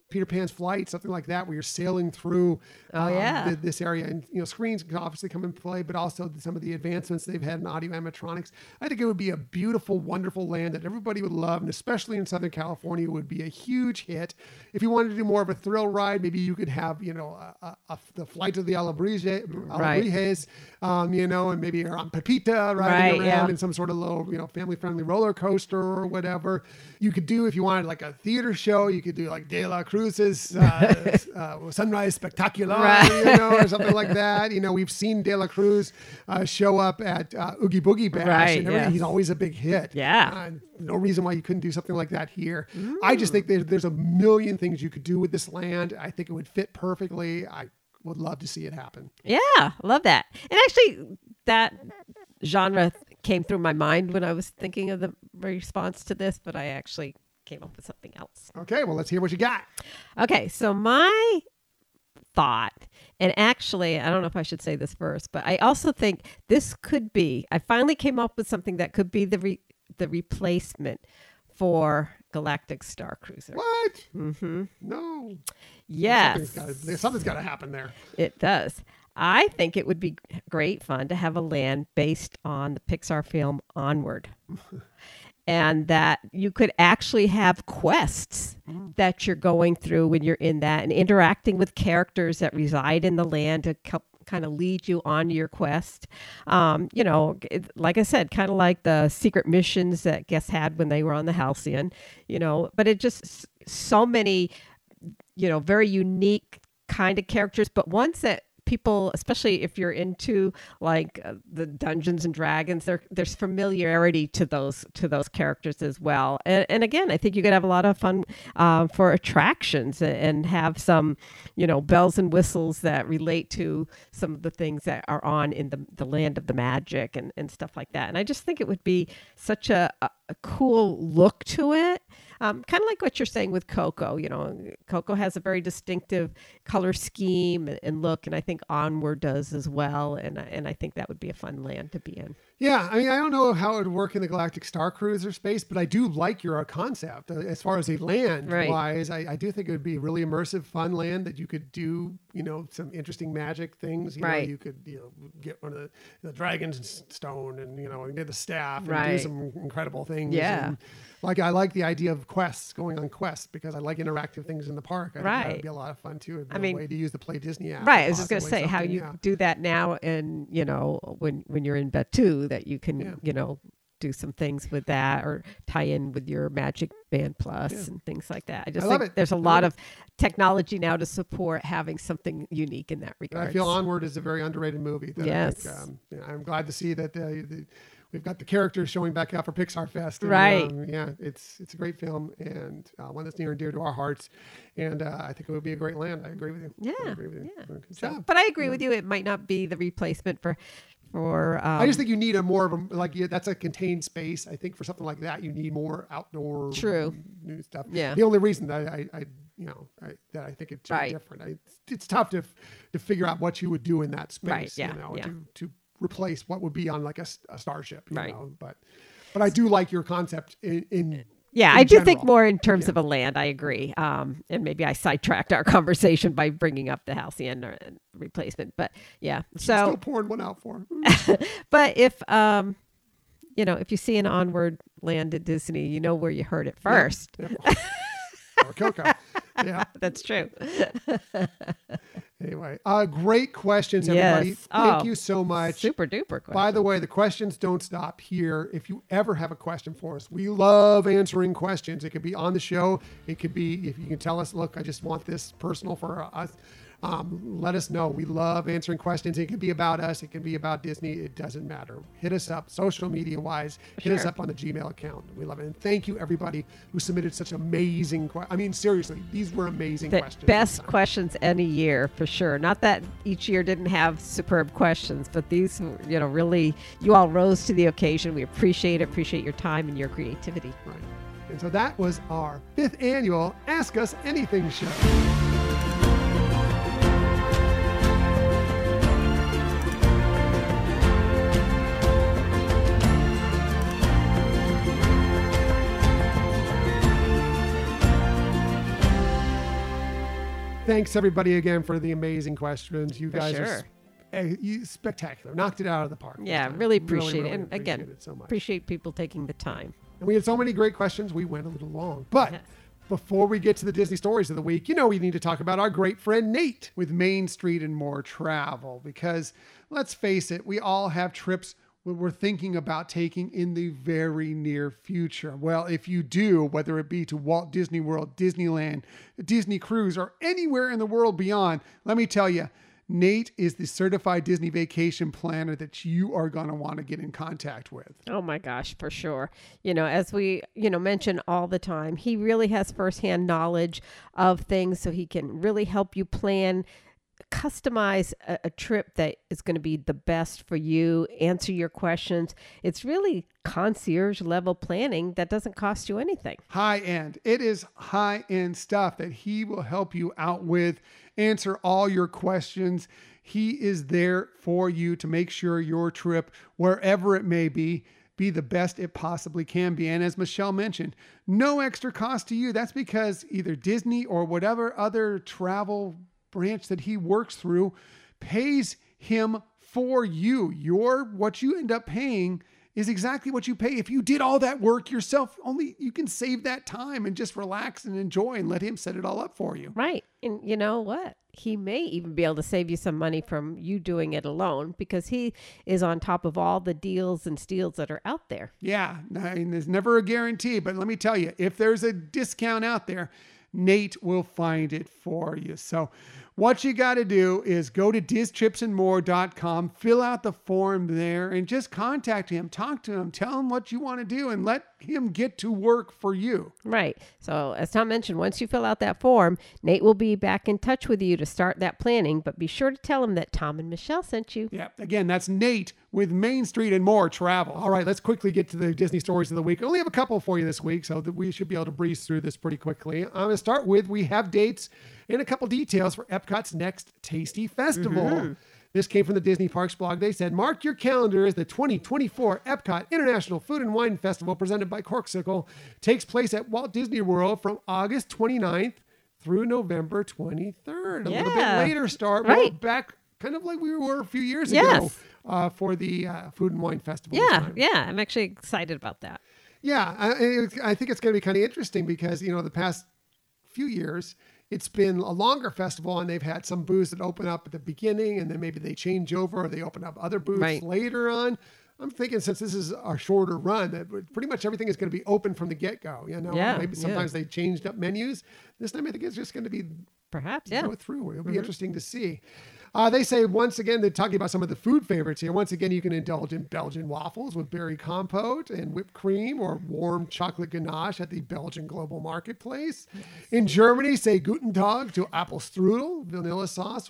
Peter Pan's Flight, something like that, where you're sailing through this area. And, screens can obviously come into play, but also some of the advancements they've had in audio animatronics. I think it would be a beautiful, wonderful land that everybody would love, and especially in Southern California, would be a huge hit. If you wanted to do more of a thrill ride, maybe you could have, the Flight of the Alebrijes, and maybe you're on Pepita riding around in some sort of little, family-friendly roller coaster or whatever. You could do, if you wanted like a theater show, you could do like De La Cruz's Sunrise Spectacular, or something like that. We've seen De La Cruz show up at Oogie Boogie Bash, and he's always a big hit. Yeah. No reason why you couldn't do something like that here. I just think there's a million things you could do with this land. I think it would fit perfectly. I would love to see it happen. Yeah, I love that. And actually, that genre came through my mind when I was thinking of the response to this, but I actually came up with something else. Okay, well, let's hear what you got. Okay, so my thought, and actually, I don't know if I should say this first, but I also think this could be, I finally came up with something that could be the replacement for Galactic Star Cruiser. What? Mm-hmm. No. Yes. Something's got to happen there. It does. I think it would be great fun to have a land based on the Pixar film Onward. And that you could actually have quests that you're going through when you're in that and interacting with characters that reside in the land to kind of lead you on your quest. Like I said, kind of like the secret missions that guests had when they were on the Halcyon, but it just so many, very unique kind of characters, but ones that people, especially if you're into like the Dungeons and Dragons, there's familiarity to those characters as well. And again, I think you could have a lot of fun for attractions and have some, bells and whistles that relate to some of the things that are on in the land of the magic and stuff like that. And I just think it would be such a cool look to it. Kind of like what you're saying with Coco. Coco has a very distinctive color scheme and look, and I think Onward does as well. And I think that would be a fun land to be in. Yeah, I don't know how it would work in the Galactic Star Cruiser space, but I do like your concept as far as a land wise. I do think it would be a really immersive, fun land that you could do, some interesting magic things. You could, get one of the dragon's stone and get the staff and do some incredible things. Yeah. And, I like the idea of quests, going on quests, because I like interactive things in the park. I think that would be a lot of fun too. It'd be a way to use the Play Disney app. Right. I was just going to say how you do that now, and when you're in Batuu, that you can do some things with that or tie in with your Magic Band Plus and things like that. I just think there's a lot of technology now to support having something unique in that regard. I feel Onward is a very underrated movie. Yes. I think, I'm glad to see that we've got the characters showing back out for Pixar Fest. And, right. It's a great film and one that's near and dear to our hearts. And I think it would be a great land. I agree with you. Yeah. I agree with you. Yeah. Good job. But I agree with you. It might not be the replacement for I just think you need that's a contained space. I think for something like that, you need more outdoor new stuff. Yeah. The only reason that I think it's different. It's tough to figure out what you would do in that space. To replace what would be on like a starship. But I do like your concept in I do think more in terms of a land. I agree. And maybe I sidetracked our conversation by bringing up the Halcyon replacement. But yeah, so still pouring one out for. But if if you see an Onward land at Disney, you know where you heard it first. Yeah. Or Coco. Yeah, that's true. Anyway, great questions, everybody. Yes. Thank you so much. Super duper question. By the way, the questions don't stop here. If you ever have a question for us, we love answering questions. It could be on the show. It could be if you can tell us, look, I just want this personal for us. Let us know. We love answering questions. It can be about us. It can be about Disney. It doesn't matter. Hit us up social media wise. Hit us up on the Gmail account. We love it. And thank you everybody who submitted such amazing questions. Seriously, these were amazing questions. Best questions any year for sure. Not that each year didn't have superb questions, but these, really, you all rose to the occasion. We appreciate your time and your creativity. Right. And so that was our 5th annual Ask Us Anything show. Thanks everybody again for the amazing questions. You For guys sure. are spectacular. Knocked it out of the park. Yeah, this time. really appreciate Really it. And again, appreciate it so much. appreciate people taking the time. And we had so many great questions, we went a little long. But Yes. before we get to the Disney stories of the week, we need to talk about our great friend Nate with Main Street and More Travel. Because let's face it, we all have trips we're thinking about taking in the very near future. Well, if you do, whether it be to Walt Disney World, Disneyland, Disney Cruise, or anywhere in the world beyond, let me tell you, Nate is the certified Disney vacation planner that you are going to want to get in contact with. Oh my gosh, for sure. As we, mention all the time, he really has firsthand knowledge of things, so he can really help you plan, customize a trip that is going to be the best for you, answer your questions. It's really concierge level planning that doesn't cost you anything. High end. It is high end stuff that he will help you out with, answer all your questions. He is there for you to make sure your trip, wherever it may be the best it possibly can be. And as Michelle mentioned, no extra cost to you. That's because either Disney or whatever other travel branch that he works through pays him for you. What you end up paying is exactly what you pay if you did all that work yourself. Only you can save that time and just relax and enjoy and let him set it all up for you. Right. And you know what? He may even be able to save you some money from you doing it alone, because he is on top of all the deals and steals that are out there. Yeah. And there's never a guarantee, but let me tell you, if there's a discount out there, Nate will find it for you. So what you got to do is go to DizTripsandMore.com, fill out the form there, and just contact him, talk to him, tell him what you want to do, and let him get to work for you. Right. So as Tom mentioned, once you fill out that form, Nate will be back in touch with you to start that planning, but be sure to tell him that Tom and Michelle sent you. Yeah. Again, that's Nate with Main Street and More Travel. All right, let's quickly get to the Disney stories of the week. I only have a couple for you this week, so that we should be able to breeze through this pretty quickly. I'm going to start with, we have dates and a couple details for Epcot's next Tasty Festival. Mm-hmm. This came from the Disney Parks blog. They said, mark your calendar as the 2024 Epcot International Food and Wine Festival presented by Corkcicle takes place at Walt Disney World from August 29th through November 23rd. A little bit later start. Right. We're back kind of like we were a few years ago for the Food and Wine Festival. Yeah. I'm actually excited about that. Yeah. I think it's going to be kind of interesting because, the past few years, it's been a longer festival, and they've had some booths that open up at the beginning, and then maybe they change over or they open up other booths later on. I'm thinking, since this is a shorter run, that pretty much everything is going to be open from the get-go. Maybe sometimes they changed up menus. This time I think it's just going to be perhaps go through. It'll be interesting to see. They say, once again, they're talking about some of the food favorites here. Once again, you can indulge in Belgian waffles with berry compote and whipped cream, or warm chocolate ganache at the Belgian Global Marketplace. Yes. In Germany, say Guten Tag to apple strudel, vanilla sauce,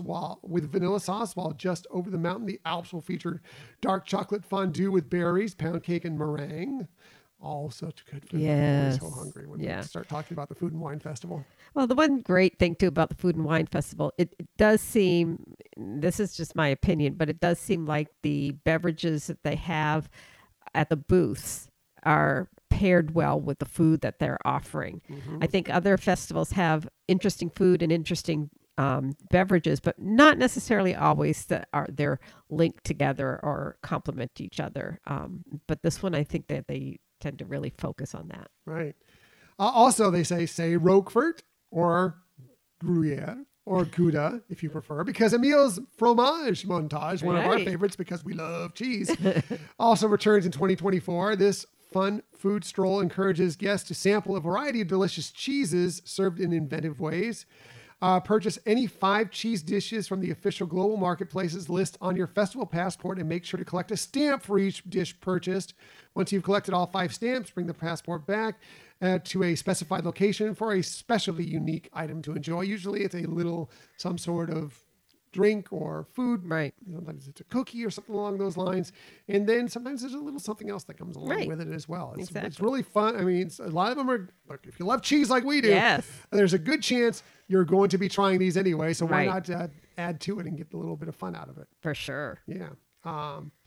while just over the mountain, the Alps will feature dark chocolate fondue with berries, pound cake, and meringue. All such good food. Yes. I'm so hungry when we start talking about the Food and Wine Festival. Well, the one great thing, too, about the Food and Wine Festival, it does seem, this is just my opinion, but it does seem like the beverages that they have at the booths are paired well with the food that they're offering. Mm-hmm. I think other festivals have interesting food and interesting beverages, but not necessarily always they're linked together or complement each other. But this one, I think that they tend to really focus on that. Right. Also, they say Roquefort or Gruyere or Gouda, if you prefer, because Emil's Fromage Montage, one of our favorites because we love cheese, also returns in 2024. This fun food stroll encourages guests to sample a variety of delicious cheeses served in inventive ways. Purchase any 5 cheese dishes from the official Global Marketplaces list on your festival passport, and make sure to collect a stamp for each dish purchased. Once you've collected all 5 stamps, bring the passport back to a specified location for a specially unique item to enjoy. Usually it's some sort of drink or food. Right. Sometimes it's a cookie or something along those lines. And then sometimes there's a little something else that comes along with it as well. It's really fun. I mean, a lot of them are, look, if you love cheese like we do, there's a good chance you're going to be trying these anyway. So why not add to it and get a little bit of fun out of it? For sure. Yeah.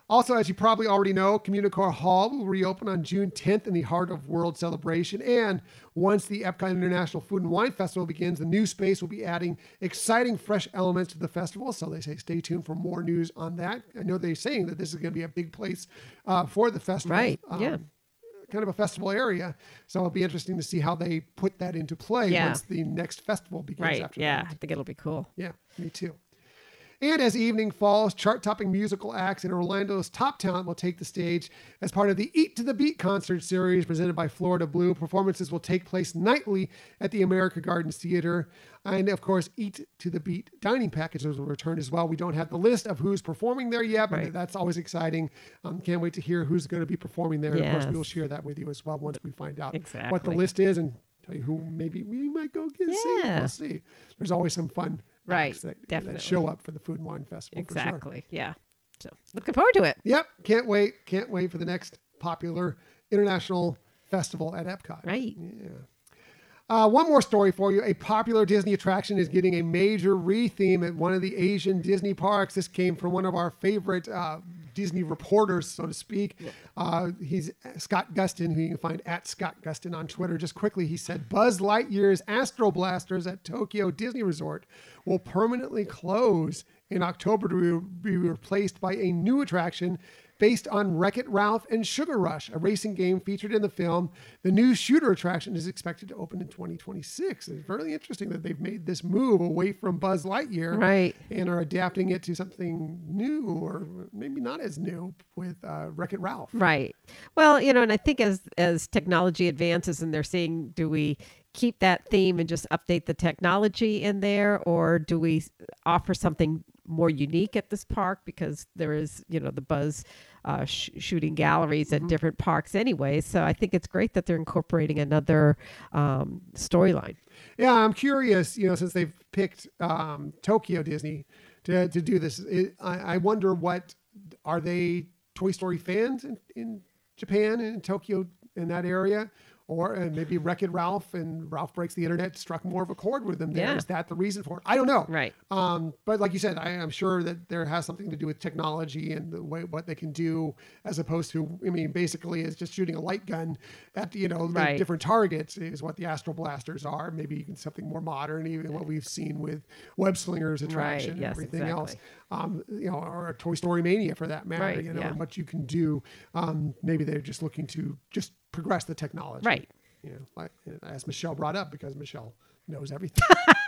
Also, as you probably already know, Communicore Hall will reopen on June 10th in the heart of World Celebration. And once the Epcot International Food and Wine Festival begins, the new space will be adding exciting, fresh elements to the festival. So they say stay tuned for more news on that. I know they're saying that this is going to be a big place for the festival. Right, yeah. Kind of a festival area. So it'll be interesting to see how they put that into play once the next festival begins. Right, after yeah. that. I think it'll be cool. Yeah, me too. And as evening falls, chart-topping musical acts in Orlando's top talent will take the stage as part of the Eat to the Beat concert series presented by Florida Blue. Performances will take place nightly at the America Gardens Theater. And, of course, Eat to the Beat dining packages will return as well. We don't have the list of who's performing there yet, but that's always exciting. Can't wait to hear who's going to be performing there. Yes. Of course, we'll share that with you as well once we find out Exactly. what the list is and tell you who maybe we might go get see. We'll see. There's always some fun acts that show up for the Food and Wine Festival. Exactly. For sure. Yeah. So looking forward to it. Yep. Can't wait. Can't wait for the next popular international festival at Epcot. Right. Yeah. One more story for you. A popular Disney attraction is getting a major re-theme at one of the Asian Disney parks. This came from one of our favorite Disney reporters, so to speak. He's Scott Gustin, who you can find at Scott Gustin on Twitter. Just quickly, he said, Buzz Lightyear's Astro Blasters at Tokyo Disney Resort will permanently close in October to be replaced by a new attraction based on Wreck-It Ralph and Sugar Rush, a racing game featured in the film. The new shooter attraction is expected to open in 2026. It's really interesting that they've made this move away from Buzz Lightyear and are adapting it to something new, or maybe not as new, with Wreck-It Ralph. Right. Well, and I think as technology advances and they're saying, do we keep that theme and just update the technology in there, or do we offer something more unique at this park, because there is, the Buzz shooting galleries at different parks anyway. So I think it's great that they're incorporating another storyline. Yeah, I'm curious, since they've picked Tokyo Disney to do this, I wonder are they Toy Story fans in Japan and in Tokyo, in that area? Or maybe Wreck-It Ralph and Ralph Breaks the Internet struck more of a chord with them there. Yeah. Is that the reason for it? I don't know. Right. But like you said, I am sure that there has something to do with technology and the way what they can do, as opposed to, basically it's just shooting a light gun at, the different targets is what the Astro Blasters are. Maybe even something more modern, even what we've seen with Web Slingers attraction and everything else. Or a Toy Story Mania for that matter, and what you can do. Maybe they're just looking to just progress the technology. Right. Like, as Michelle brought up, because Michelle knows everything.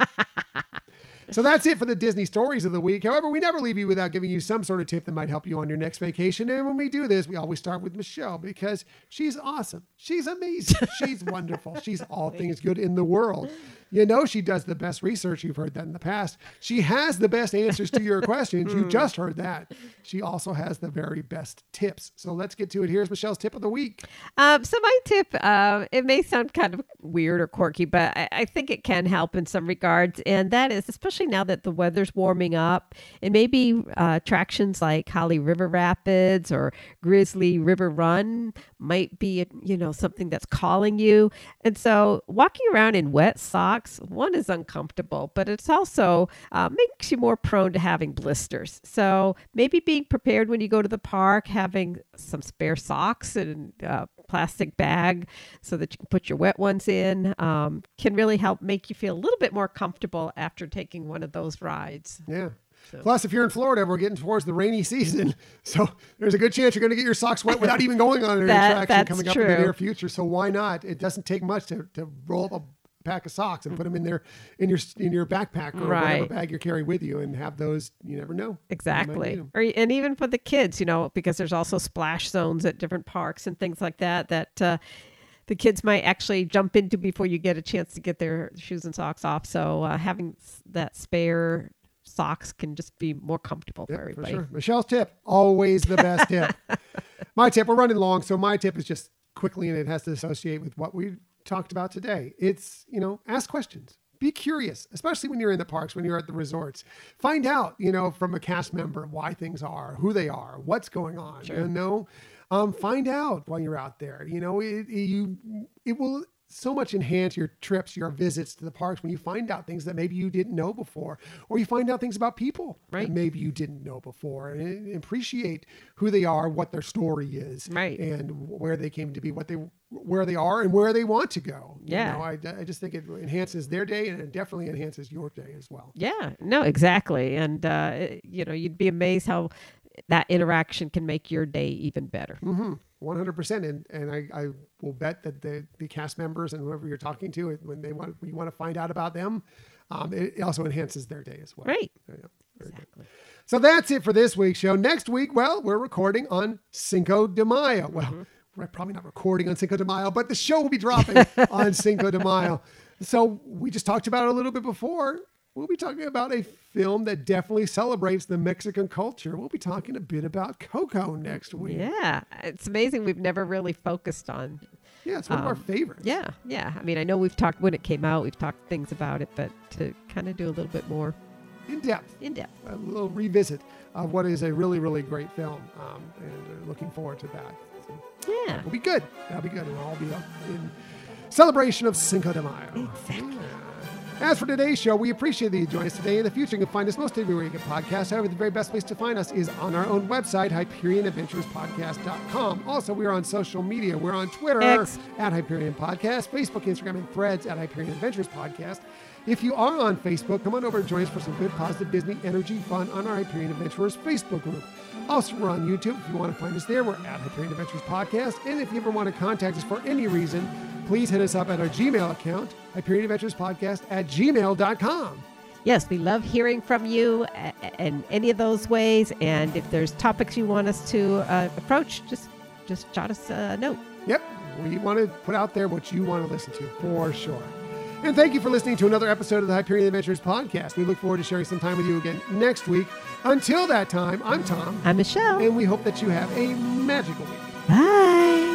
So that's it for the Disney stories of the week. However, we never leave you without giving you some sort of tip that might help you on your next vacation. And when we do this, we always start with Michelle, because she's awesome. She's amazing. She's wonderful. She's all things good in the world. She does the best research. You've heard that in the past. She has the best answers to your questions. You just heard that. She also has the very best tips. So let's get to it. Here's Michelle's tip of the week. So my tip, it may sound kind of weird or quirky, but I think it can help in some regards. And that is, especially now that the weather's warming up, and maybe attractions like Holly River Rapids or Grizzly River Run might be, something that's calling you. And so walking around in wet socks, one is uncomfortable, but it's also makes you more prone to having blisters. So maybe being prepared when you go to the park, having some spare socks and a plastic bag so that you can put your wet ones in can really help make you feel a little bit more comfortable after taking one of those rides. Yeah. So. Plus, if you're in Florida, we're getting towards the rainy season. So there's a good chance you're going to get your socks wet without even going on an attraction coming up in the near future. So why not? It doesn't take much to roll up a pack of socks and put them in your backpack or whatever bag you carry with you, and have those. You never know. Exactly. And even for the kids, because there's also splash zones at different parks and things like that the kids might actually jump into before you get a chance to get their shoes and socks off. So having that spare socks can just be more comfortable for everybody. For sure. Michelle's tip, always the best tip. My tip, we're running long, so my tip is just quickly, and it has to associate with what we talked about today. It's, ask questions. Be curious, especially when you're in the parks, when you're at the resorts. Find out, from a cast member why things are, who they are, what's going on. Sure. Find out while you're out there. It will so much enhance your trips, your visits to the parks when you find out things that maybe you didn't know before, or you find out things about people Right. that maybe you didn't know before, and appreciate who they are, what their story is, Right. and where they came to be, where they are, and where they want to go. Yeah. I just think it enhances their day, and it definitely enhances your day as well. Yeah, no, exactly. And, you'd be amazed how that interaction can make your day even better. 100%. And I will bet that the cast members and whoever you're talking to, when you want to find out about them, it also enhances their day as well. Right. Yeah, very good. Exactly. So that's it for this week's show. Next week, well, we're recording on Cinco de Mayo. Well, we're probably not recording on Cinco de Mayo, but the show will be dropping on Cinco de Mayo. So we just talked about it a little bit before. We'll be talking about a film that definitely celebrates the Mexican culture. We'll be talking a bit about Coco next week. Yeah, it's amazing. We've never really focused on. Yeah, it's one of our favorites. Yeah. I mean, I know we've talked when it came out, we've talked things about it, but to kind of do a little bit more In depth. A little revisit of what is a really, really great film. And looking forward to that. So Yeah. it'll be good. That'll be good. And I'll be in celebration of Cinco de Mayo. Exactly. As for today's show, we appreciate that you join us today. In the future, you can find us most everywhere you get podcasts. However, the very best place to find us is on our own website, HyperionAdventurespodcast.com. Also, we are on social media. We're on Twitter X. at Hyperion Podcast, Facebook, Instagram, and Threads at Hyperion Adventures Podcast. If you are on Facebook, come on over and join us for some good, positive Disney energy fun on our Hyperion Adventurers Facebook group. Also, we're on YouTube. If you want to find us there, we're at Hyperion Adventures Podcast. And if you ever want to contact us for any reason, please hit us up at our Gmail account, HyperionAdventuresPodcast@gmail.com. Yes, we love hearing from you in any of those ways. And if there's topics you want us to approach, just jot us a note. Yep, we want to put out there what you want to listen to, for sure. And thank you for listening to another episode of the Hyperion Adventures Podcast. We look forward to sharing some time with you again next week. Until that time, I'm Tom. I'm Michelle. And we hope that you have a magical week. Bye.